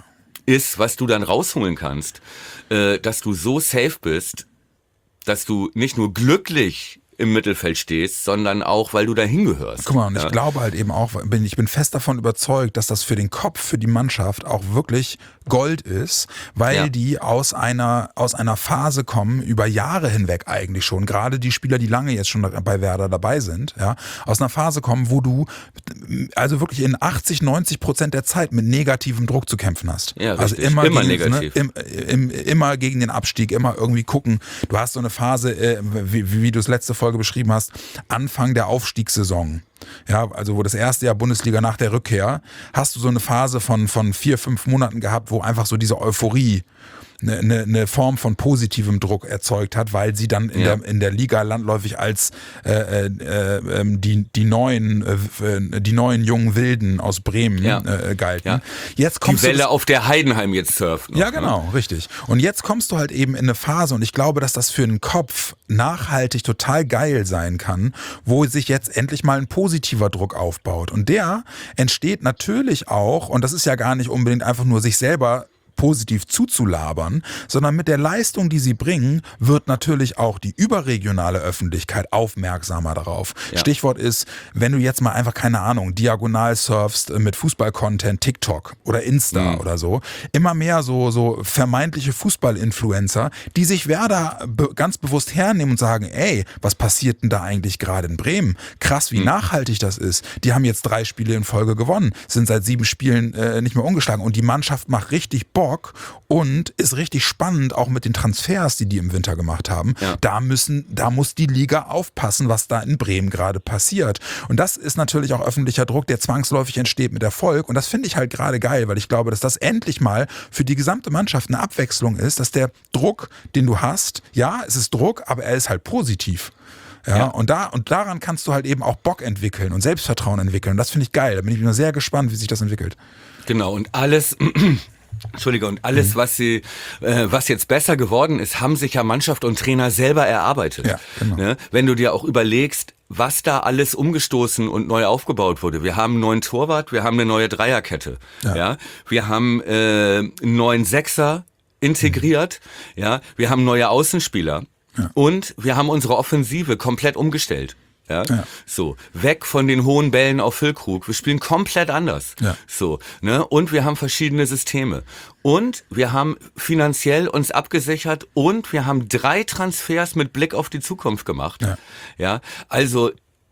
ist, was du dann rausholen kannst, äh, dass du so safe bist, dass du nicht nur glücklich im Mittelfeld stehst, sondern auch, weil du dahin gehörst. Guck mal, und ja. ich glaube halt eben auch, bin, ich bin fest davon überzeugt, dass das für den Kopf, für die Mannschaft auch wirklich Gold ist, weil ja. die aus einer, aus einer Phase kommen, über Jahre hinweg eigentlich schon, gerade die Spieler, die lange jetzt schon bei Werder dabei sind, ja, aus einer Phase kommen, wo du also wirklich in achtzig, neunzig Prozent der Zeit mit negativem Druck zu kämpfen hast. Ja, also richtig. immer, immer gegen, negativ. Ne, im, im, immer gegen den Abstieg, immer irgendwie gucken. Du hast so eine Phase, äh, wie, wie du es letzte Folge beschrieben hast, Anfang der Aufstiegssaison. Ja, also wo das erste Jahr Bundesliga nach der Rückkehr, hast du so eine Phase von, von vier, fünf Monaten gehabt, wo einfach so diese Euphorie eine, eine, eine Form von positivem Druck erzeugt hat, weil sie dann in, ja. der, in der Liga landläufig als äh, äh, äh, die, die, neuen, äh, die neuen jungen Wilden aus Bremen ja. äh, galten. Ja. Jetzt kommst die Welle du auf der Heidenheim jetzt surft. Noch, ja, genau, ne? Richtig. Und jetzt kommst du halt eben in eine Phase und ich glaube, dass das für einen Kopf nachhaltig total geil sein kann, wo sich jetzt endlich mal ein positiver Druck aufbaut. Und der entsteht natürlich auch, und das ist ja gar nicht unbedingt einfach nur sich selber positiv zuzulabern, sondern mit der Leistung, die sie bringen, wird natürlich auch die überregionale Öffentlichkeit aufmerksamer darauf. Ja. Stichwort ist, wenn du jetzt mal einfach, keine Ahnung, diagonal surfst mit Fußball-Content, TikTok oder Insta mhm. oder so, immer mehr so, so vermeintliche Fußball-Influencer, die sich Werder be- ganz bewusst hernehmen und sagen, ey, was passiert denn da eigentlich gerade in Bremen? Krass, wie mhm. nachhaltig das ist. Die haben jetzt drei Spiele in Folge gewonnen, sind seit sieben Spielen äh, nicht mehr ungeschlagen und die Mannschaft macht richtig Bock und ist richtig spannend, auch mit den Transfers, die die im Winter gemacht haben. Ja. Da müssen, da muss die Liga aufpassen, was da in Bremen gerade passiert. Und das ist natürlich auch öffentlicher Druck, der zwangsläufig entsteht mit Erfolg. Und das finde ich halt gerade geil, weil ich glaube, dass das endlich mal für die gesamte Mannschaft eine Abwechslung ist, dass der Druck, den du hast, ja, es ist Druck, aber er ist halt positiv. Ja, ja, und da und daran kannst du halt eben auch Bock entwickeln und Selbstvertrauen entwickeln. Und das finde ich geil. Da bin ich nur sehr gespannt, wie sich das entwickelt. Genau, und alles Entschuldige, und alles, mhm. was sie, äh, was jetzt besser geworden ist, haben sich ja Mannschaft und Trainer selber erarbeitet. Ja, genau. Ne? Wenn du dir auch überlegst, was da alles umgestoßen und neu aufgebaut wurde. Wir haben einen neuen Torwart, wir haben eine neue Dreierkette. Ja. Ja? Wir haben äh, einen neuen Sechser integriert. Mhm. Ja? Wir haben neue Außenspieler. Ja. Und wir haben unsere Offensive komplett umgestellt. Ja? Ja, so, weg von den hohen Bällen auf Füllkrug. Wir spielen komplett anders. Ja. So, ne? Und wir haben verschiedene Systeme. Und wir haben finanziell uns abgesichert und wir haben drei Transfers mit Blick auf die Zukunft gemacht. Ja, ja? Also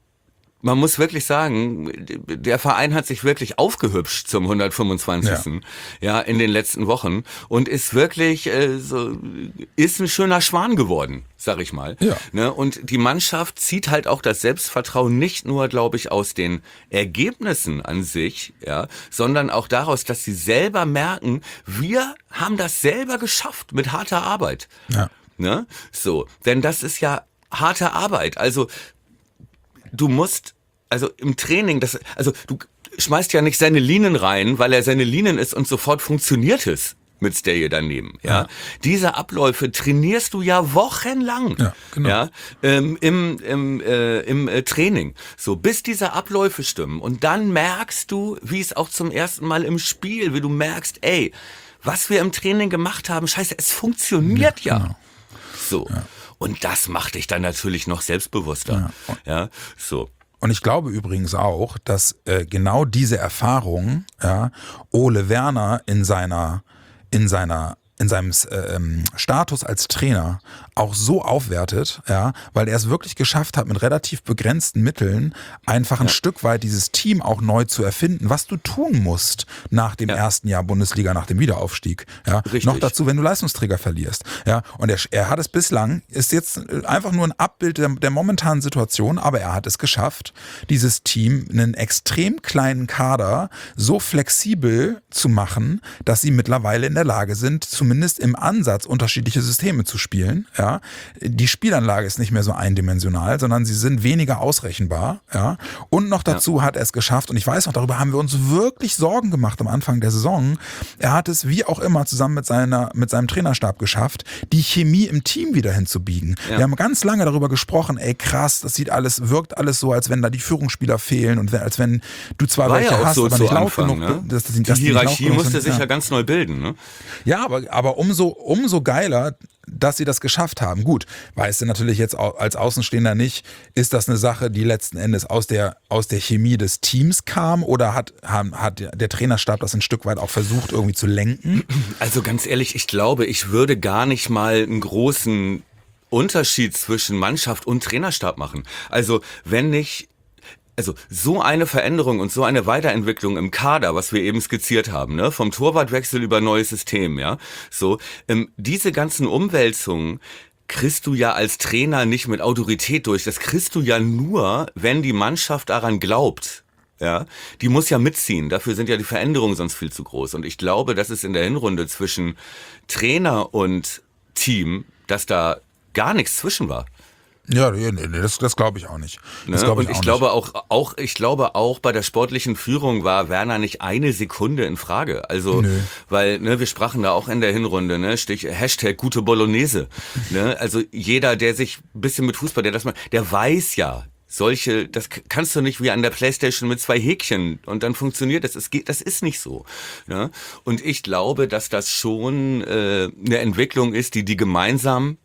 man muss wirklich sagen, der Verein hat sich wirklich aufgehübscht zum hundertfünfundzwanzigsten Ja. ja, in den letzten Wochen und ist wirklich äh, so ist ein schöner Schwan geworden, sag ich mal. Ja. Ne? Und die Mannschaft zieht halt auch das Selbstvertrauen nicht nur, glaube ich, aus den Ergebnissen an sich, ja, sondern auch daraus, dass sie selber merken, wir haben das selber geschafft mit harter Arbeit. Ja. Ne? So, denn das ist ja harte Arbeit. Also du musst, also im Training, das, also du schmeißt ja nicht seine Linien rein, weil er seine Linien ist und sofort funktioniert es mit Stay daneben. Ja? ja, diese Abläufe trainierst du ja wochenlang. Ja, genau. Ja, ähm, im im, äh, im äh, Training. So, bis diese Abläufe stimmen und dann merkst du, wie es auch zum ersten Mal im Spiel, wie du merkst, ey, was wir im Training gemacht haben, scheiße, es funktioniert ja. ja. Genau. So. Ja. Und das macht dich dann natürlich noch selbstbewusster. Ja, ja so. Und ich glaube übrigens auch, dass äh, genau diese Erfahrung, ja, Ole Werner in seiner, in seiner, in seinem ähm, Status als Trainer auch so aufwertet, ja, weil er es wirklich geschafft hat, mit relativ begrenzten Mitteln einfach ein ja. Stück weit dieses Team auch neu zu erfinden, was du tun musst nach dem ja. ersten Jahr Bundesliga, nach dem Wiederaufstieg. Ja. Noch dazu, wenn du Leistungsträger verlierst. Ja. Und er, er hat es bislang, ist jetzt einfach nur ein Abbild der, der momentanen Situation, aber er hat es geschafft, dieses Team, einen extrem kleinen Kader, so flexibel zu machen, dass sie mittlerweile in der Lage sind, zumindest im Ansatz unterschiedliche Systeme zu spielen. Ja. Ja, die Spielanlage ist nicht mehr so eindimensional, sondern sie sind weniger ausrechenbar. Ja, und noch dazu ja. hat er es geschafft, und ich weiß noch, darüber haben wir uns wirklich Sorgen gemacht am Anfang der Saison. Er hat es wie auch immer zusammen mit seiner, mit seinem Trainerstab geschafft, die Chemie im Team wieder hinzubiegen. Ja. Wir haben ganz lange darüber gesprochen, ey krass, das sieht alles, wirkt alles so, als wenn da die Führungsspieler fehlen und als wenn du zwar War welche ja hast, so aber nicht laut Anfang, genug. Ne? Das, das, die das Hierarchie musste sind, sich ja. ja ganz neu bilden. Ne? Ja, aber, aber umso, umso geiler, dass sie das geschafft haben. Gut, weißt du natürlich jetzt als Außenstehender nicht, ist das eine Sache, die letzten Endes aus der, aus der Chemie des Teams kam, oder hat, haben, hat der Trainerstab das ein Stück weit auch versucht irgendwie zu lenken? Also ganz ehrlich, ich glaube, ich würde gar nicht mal einen großen Unterschied zwischen Mannschaft und Trainerstab machen. Also wenn nicht Also so eine Veränderung und so eine Weiterentwicklung im Kader, was wir eben skizziert haben, ne, vom Torwartwechsel über neues System, ja, so, ähm, diese ganzen Umwälzungen kriegst du ja als Trainer nicht mit Autorität durch. Das kriegst du ja nur, wenn die Mannschaft daran glaubt. Ja, die muss ja mitziehen. Dafür sind ja die Veränderungen sonst viel zu groß. Und ich glaube, dass es in der Hinrunde zwischen Trainer und Team, dass da gar nichts zwischen war. Ja, nee, nee, das, das glaube ich auch nicht. Das ne? glaub ich Und ich auch glaube nicht. auch, auch, ich glaube auch bei der sportlichen Führung war Werner nicht eine Sekunde in Frage. Also, Nö. weil, ne, wir sprachen da auch in der Hinrunde, ne, Stich, Hashtag gute Bolognese. ne? Also jeder, der sich ein bisschen mit Fußball, der das mal, der weiß ja, solche, das kannst du nicht wie an der Playstation mit zwei Häkchen und dann funktioniert das. Es geht, das ist nicht so. Ne? Und ich glaube, dass das schon äh, eine Entwicklung ist, die die gemeinsam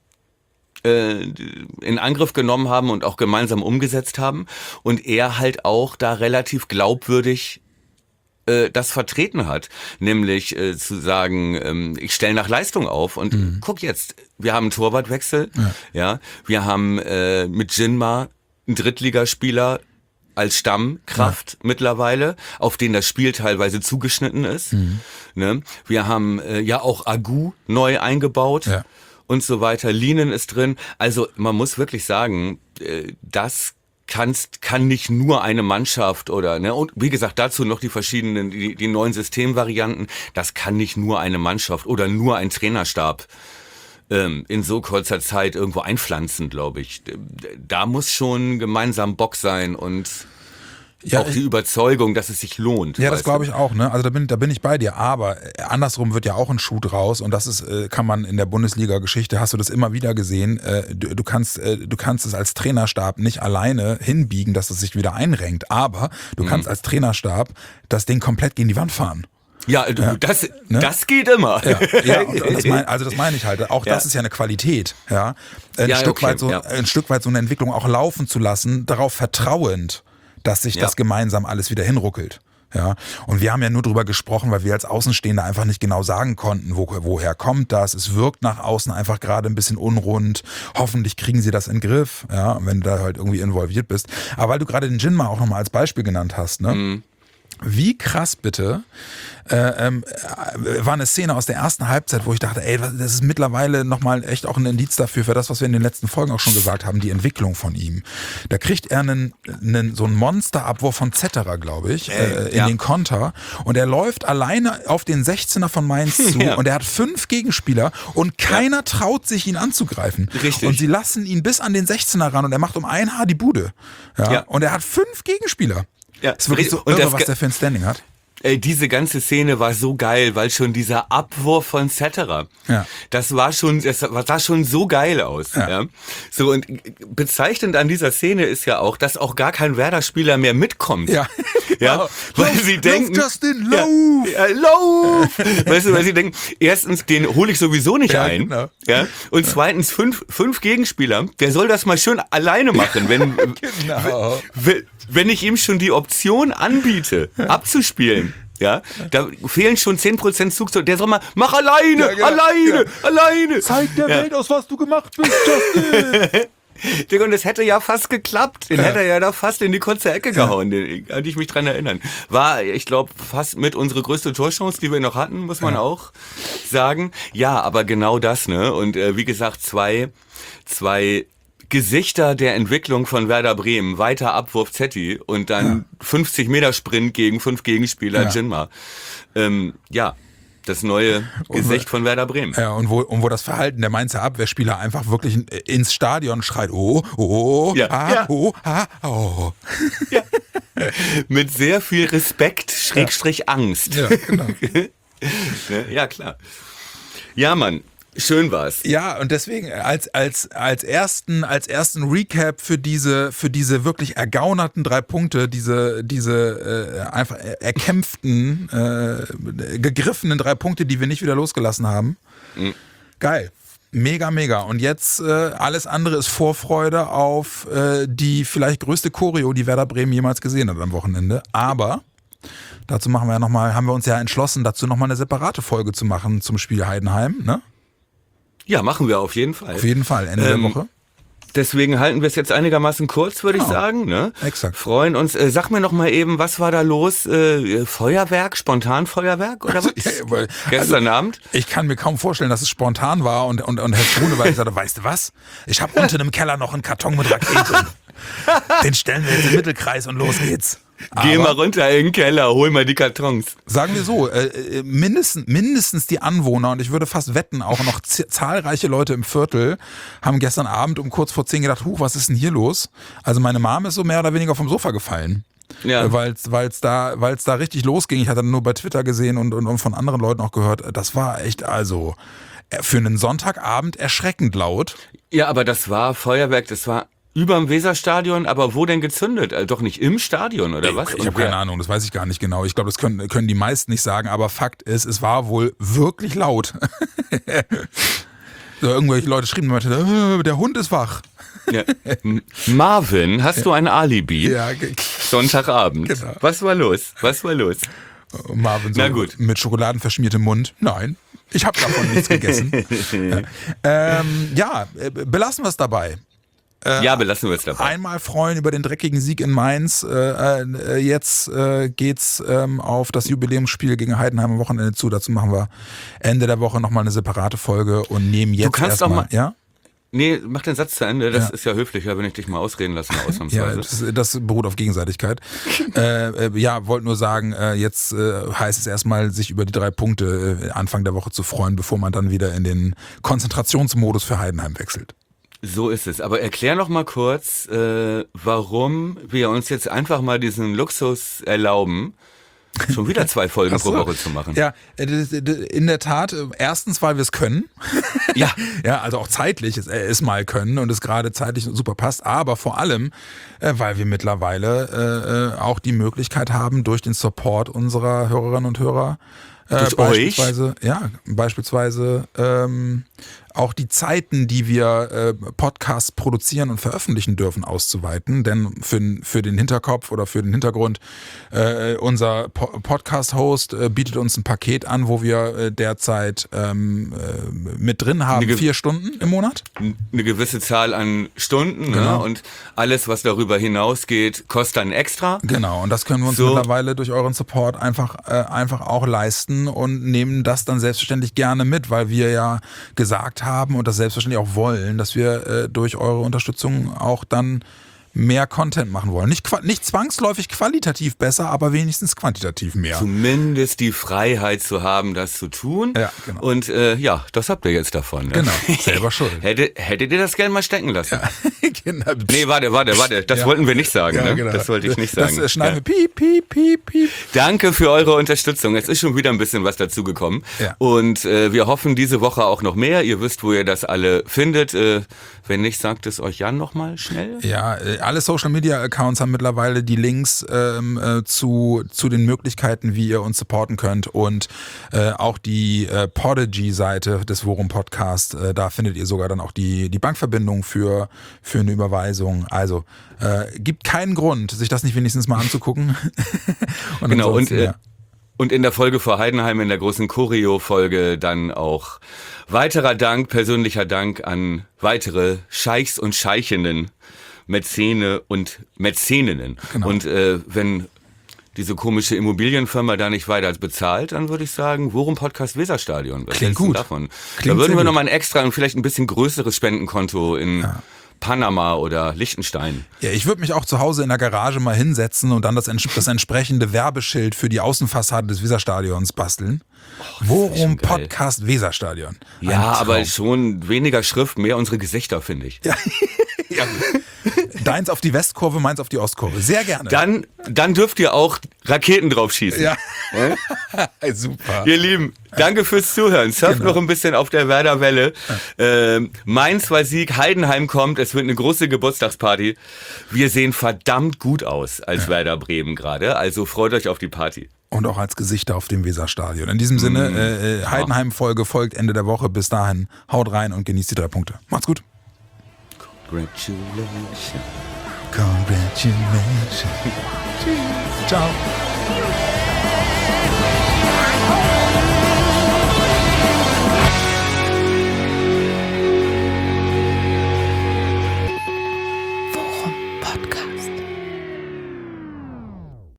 in Angriff genommen haben und auch gemeinsam umgesetzt haben und er halt auch da relativ glaubwürdig äh, das vertreten hat, nämlich äh, zu sagen, ähm, ich stelle nach Leistung auf und mhm. guck jetzt, wir haben einen Torwartwechsel, ja, ja wir haben äh, mit Jinma einen Drittligaspieler als Stammkraft ja. mittlerweile, auf den das Spiel teilweise zugeschnitten ist. Mhm. Ne? Wir haben äh, ja auch Agu neu eingebaut. Ja. Und so weiter. Linen ist drin. Also man muss wirklich sagen, das kannst, kann nicht nur eine Mannschaft oder, ne, und wie gesagt, dazu noch die verschiedenen, die, die neuen Systemvarianten. Das kann nicht nur eine Mannschaft oder nur ein Trainerstab ähm, in so kurzer Zeit irgendwo einpflanzen, glaube ich. Da muss schon gemeinsam Bock sein und ja, auch die Überzeugung, dass es sich lohnt. Ja, das glaube ich auch, ne? Also da bin, da bin ich bei dir. Aber andersrum wird ja auch ein Schuh draus und das ist, kann man in der Bundesliga-Geschichte, hast du das immer wieder gesehen. Du, du kannst, du kannst es als Trainerstab nicht alleine hinbiegen, dass es sich wieder einrenkt. Aber du kannst mhm. als Trainerstab das Ding komplett gegen die Wand fahren. Ja, du, ja, das, ne? das geht immer. Ja, ja und das mein, also das meine ich halt. Auch ja. das ist ja eine Qualität. Ja, ein, ja, Stück okay, weit so, ja. ein Stück weit so eine Entwicklung auch laufen zu lassen, darauf vertrauend, dass sich ja. das gemeinsam alles wieder hinruckelt. Ja, und wir haben ja nur drüber gesprochen, weil wir als Außenstehende einfach nicht genau sagen konnten, wo, woher kommt das. Es wirkt nach außen einfach gerade ein bisschen unrund. Hoffentlich kriegen sie das in den Griff, ja, wenn du da halt irgendwie involviert bist. Aber weil du gerade den Jinma auch nochmal als Beispiel genannt hast, ne? Mhm. Wie krass bitte äh, ähm, war eine Szene aus der ersten Halbzeit, wo ich dachte, ey, das ist mittlerweile nochmal echt auch ein Indiz dafür, für das, was wir in den letzten Folgen auch schon gesagt haben, die Entwicklung von ihm. Da kriegt er einen, einen so einen Monsterabwurf von Zetterer, glaube ich, äh, in ja. den Konter und er läuft alleine auf den sechzehner von Mainz zu ja. und er hat fünf Gegenspieler und keiner ja. traut sich, ihn anzugreifen. Richtig. Und sie lassen ihn bis an den sechzehner ran und er macht um ein Haar die Bude. Ja? Ja. Und er hat fünf Gegenspieler. Ja, ist wirklich so irre, was der für ein Standing hat. Ey, diese ganze Szene war so geil, weil schon dieser Abwurf von Cetera, Ja. das war schon, das sah schon so geil aus. Ja. Ja. So, und bezeichnend an dieser Szene ist ja auch, dass auch gar kein Werder-Spieler mehr mitkommt. Ja, Ja, genau. weil Lauf, sie denken, lauf, Justin, lauf! Ja, ja, lauf! Weißt du, weil sie denken, erstens, den hole ich sowieso nicht Ja, ein. genau. Ja, und zweitens, fünf, fünf Gegenspieler, der soll das mal schön alleine machen, wenn, Genau. wenn, wenn ich ihm schon die Option anbiete, abzuspielen. Ja, da fehlen schon zehn Prozent Zugzug. Der soll mal, mach alleine, Ja, genau, alleine, ja. alleine. Zeig der Ja. Welt aus, was du gemacht bist, Justin! Digga, und das hätte ja fast geklappt. Den Ja. hätte er ja da fast in die kurze Ecke gehauen. Den, kann ich mich dran erinnern. War, ich glaube, fast mit unsere größte Torchance, die wir noch hatten, muss man Ja. auch sagen. Ja, aber genau das, ne? Und äh, wie gesagt, zwei, zwei Gesichter der Entwicklung von Werder Bremen. Weiter Abwurf Zetti und dann fünfzig Meter Sprint gegen fünf Gegenspieler Ja. Jinma. Ähm, ja, das neue Gesicht von Werder Bremen. Ja, und wo, und wo das Verhalten der Mainzer Abwehrspieler einfach wirklich ins Stadion schreit, oh, oh, Ja. ah, Ja. oh, ah, oh. Mit sehr viel Respekt, Schrägstrich Angst. Ja, genau. Ne? Ja, klar. Ja, Mann, schön war's. Ja, und deswegen als, als, als, ersten, als ersten Recap für diese, für diese wirklich ergaunerten drei Punkte, diese, diese äh, einfach erkämpften, äh, gegriffenen drei Punkte, die wir nicht wieder losgelassen haben. Mhm. Geil. Mega, mega. Und jetzt äh, alles andere ist Vorfreude auf äh, die vielleicht größte Choreo, die Werder Bremen jemals gesehen hat am Wochenende. Aber dazu machen wir ja noch mal, haben wir uns ja entschlossen, dazu nochmal eine separate Folge zu machen zum Spiel Heidenheim, ne? Ja, machen wir auf jeden Fall. Auf jeden Fall, Ende Ähm, der Woche. Deswegen halten wir es jetzt einigermaßen kurz, würde ich Genau. sagen. Ne? Exakt. Freuen uns. Äh, sag mir noch mal eben, was war da los? Äh, Feuerwerk? Spontanfeuerwerk oder was? Ja, weil- Gestern Abend? Ich kann mir kaum vorstellen, dass es spontan war und, und, und Herr Grunewald sagte, weißt du was? Ich habe unten im Keller noch einen Karton mit Raketen. Den stellen wir jetzt im Mittelkreis und los geht's. Geh Aber mal runter in den Keller, hol mal die Kartons. sagen wir so, äh, äh, mindestens, mindestens die Anwohner, und ich würde fast wetten, auch noch z- zahlreiche Leute im Viertel, haben gestern Abend um kurz vor zehn gedacht, huch, was ist denn hier los? Also meine Mom ist so mehr oder weniger vom Sofa gefallen. Ja. Weil es da, weil's da richtig losging. Ich hatte nur bei Twitter gesehen und, und, und von anderen Leuten auch gehört, das war echt also äh, für einen Sonntagabend erschreckend laut. Ja, aber das war Feuerwerk, das war überm Weserstadion, aber wo denn gezündet? Also doch nicht im Stadion, oder was? Ich Und habe wer- keine Ahnung, das weiß ich gar nicht genau. Ich glaube, das können, können die meisten nicht sagen, aber Fakt ist, es war wohl wirklich laut. So, irgendwelche Leute schrieben immer, äh, der Hund ist wach. Ja. M- Marvin, hast du ein Alibi? Ja, ge- Sonntagabend. Genau. Was war los? Was war los? Marvin so Na gut. mit Schokoladen verschmiertem Mund. Nein, ich habe davon nichts gegessen. Ja, ähm, ja äh, belassen wir es dabei. Ja, belassen wir es dabei. Einmal freuen über den dreckigen Sieg in Mainz. Äh, äh, jetzt äh, geht's ähm, auf das Jubiläumsspiel gegen Heidenheim am Wochenende zu. Dazu machen wir Ende der Woche nochmal eine separate Folge und nehmen jetzt kannst erstmal. auch mal- Ja? Nee, mach den Satz zu Ende, das Ja. ist ja höflicher, wenn ich dich mal ausreden lasse, Ja, ausnahmsweise. das, das beruht auf Gegenseitigkeit. äh, äh, ja, wollte nur sagen, äh, jetzt äh, heißt es erstmal, sich über die drei Punkte äh, Anfang der Woche zu freuen, bevor man dann wieder in den Konzentrationsmodus für Heidenheim wechselt. So ist es. Aber erklär noch mal kurz, äh, warum wir uns jetzt einfach mal diesen Luxus erlauben, schon wieder zwei Folgen Ach so. pro Woche zu machen. Ja, äh, d- d- d- in der Tat, äh, erstens, weil wir es können. Ja. Ja, also auch zeitlich es, äh, es mal können und es gerade zeitlich super passt, aber vor allem, äh, weil wir mittlerweile äh, äh, auch die Möglichkeit haben, durch den Support unserer Hörerinnen und Hörer äh, Durch beispielsweise, ja, beispielsweise ähm, auch die Zeiten, die wir äh, Podcasts produzieren und veröffentlichen dürfen, auszuweiten. Denn für, für den Hinterkopf oder für den Hintergrund, äh, unser po- Podcast-Host äh, bietet uns ein Paket an, wo wir äh, derzeit ähm, äh, mit drin haben, Eine Ge- vier Stunden im Monat. Eine gewisse Zahl an Stunden, Genau. ne? Und alles, was darüber hinausgeht, kostet dann extra. Genau, und das können wir uns So. mittlerweile durch euren Support einfach, äh, einfach auch leisten und nehmen das dann selbstverständlich gerne mit, weil wir ja gesagt haben und das selbstverständlich auch wollen, dass wir äh, durch eure Unterstützung auch dann mehr Content machen wollen. Nicht, nicht zwangsläufig qualitativ besser, aber wenigstens quantitativ mehr. Zumindest die Freiheit zu haben, das zu tun. Ja, genau. Und äh, ja, das habt ihr jetzt davon. Ne? Genau, selber schuld. Hätte, hättet ihr das gerne mal stecken lassen? Ja, genau. Nee, warte, warte, warte. Das Ja. wollten wir nicht sagen. Ja, Ne? genau. Das wollte ich nicht sagen. Das äh, schneiden Ja. wir piep, piep, piep, piep. Danke für eure Unterstützung. Es ist schon wieder ein bisschen was dazugekommen. Ja. Und äh, wir hoffen diese Woche auch noch mehr. Ihr wisst, wo ihr das alle findet. Äh, wenn nicht, sagt es euch Jan nochmal schnell. Ja, äh, alle Social Media Accounts haben mittlerweile die Links ähm, äh, zu, zu den Möglichkeiten, wie ihr uns supporten könnt, und äh, auch die äh, Podigy-Seite des Worum Podcast. Äh, da findet ihr sogar dann auch die, die Bankverbindung für, für eine Überweisung. Also äh, gibt keinen Grund, sich das nicht wenigstens mal anzugucken. und Genau, und, ansonsten, äh, ja. und in der Folge vor Heidenheim, in der großen Choreo-Folge, dann auch weiterer Dank, persönlicher Dank an weitere Scheichs und Scheichinnen, Mäzene und Mäzeninnen. Genau. Und äh, wenn diese komische Immobilienfirma da nicht weiter bezahlt, dann würde ich sagen, Worum Podcast Weserstadion. Was Klingt hältst du gut. davon? Klingt da würden sehr wir gut. nochmal ein extra und vielleicht ein bisschen größeres Spendenkonto in Ja. Panama oder Liechtenstein. Ja, ich würde mich auch zu Hause in der Garage mal hinsetzen und dann das, ents- das entsprechende Werbeschild für die Außenfassade des Weserstadions basteln. Worum schon geil. Podcast Weserstadion. Ein Ja, aber Traum. schon weniger Schrift, mehr unsere Gesichter, finde ich. Ja. Deins auf die Westkurve, meins auf die Ostkurve. Sehr gerne. Dann, dann dürft ihr auch Raketen drauf schießen. Ja. Super. Ihr Lieben, danke fürs Zuhören. Surft Genau. noch ein bisschen auf der Werder Welle. Ähm, Mainz war Sieg, Heidenheim kommt, es wird eine große Geburtstagsparty. Wir sehen verdammt gut aus als Werder Bremen gerade, also freut euch auf die Party. Und auch als Gesichter auf dem Weserstadion. In diesem Sinne, äh, äh, Heidenheim-Folge folgt Ende der Woche. Bis dahin, haut rein und genießt die drei Punkte. Macht's gut. Congratulations. Congratulations. Ciao.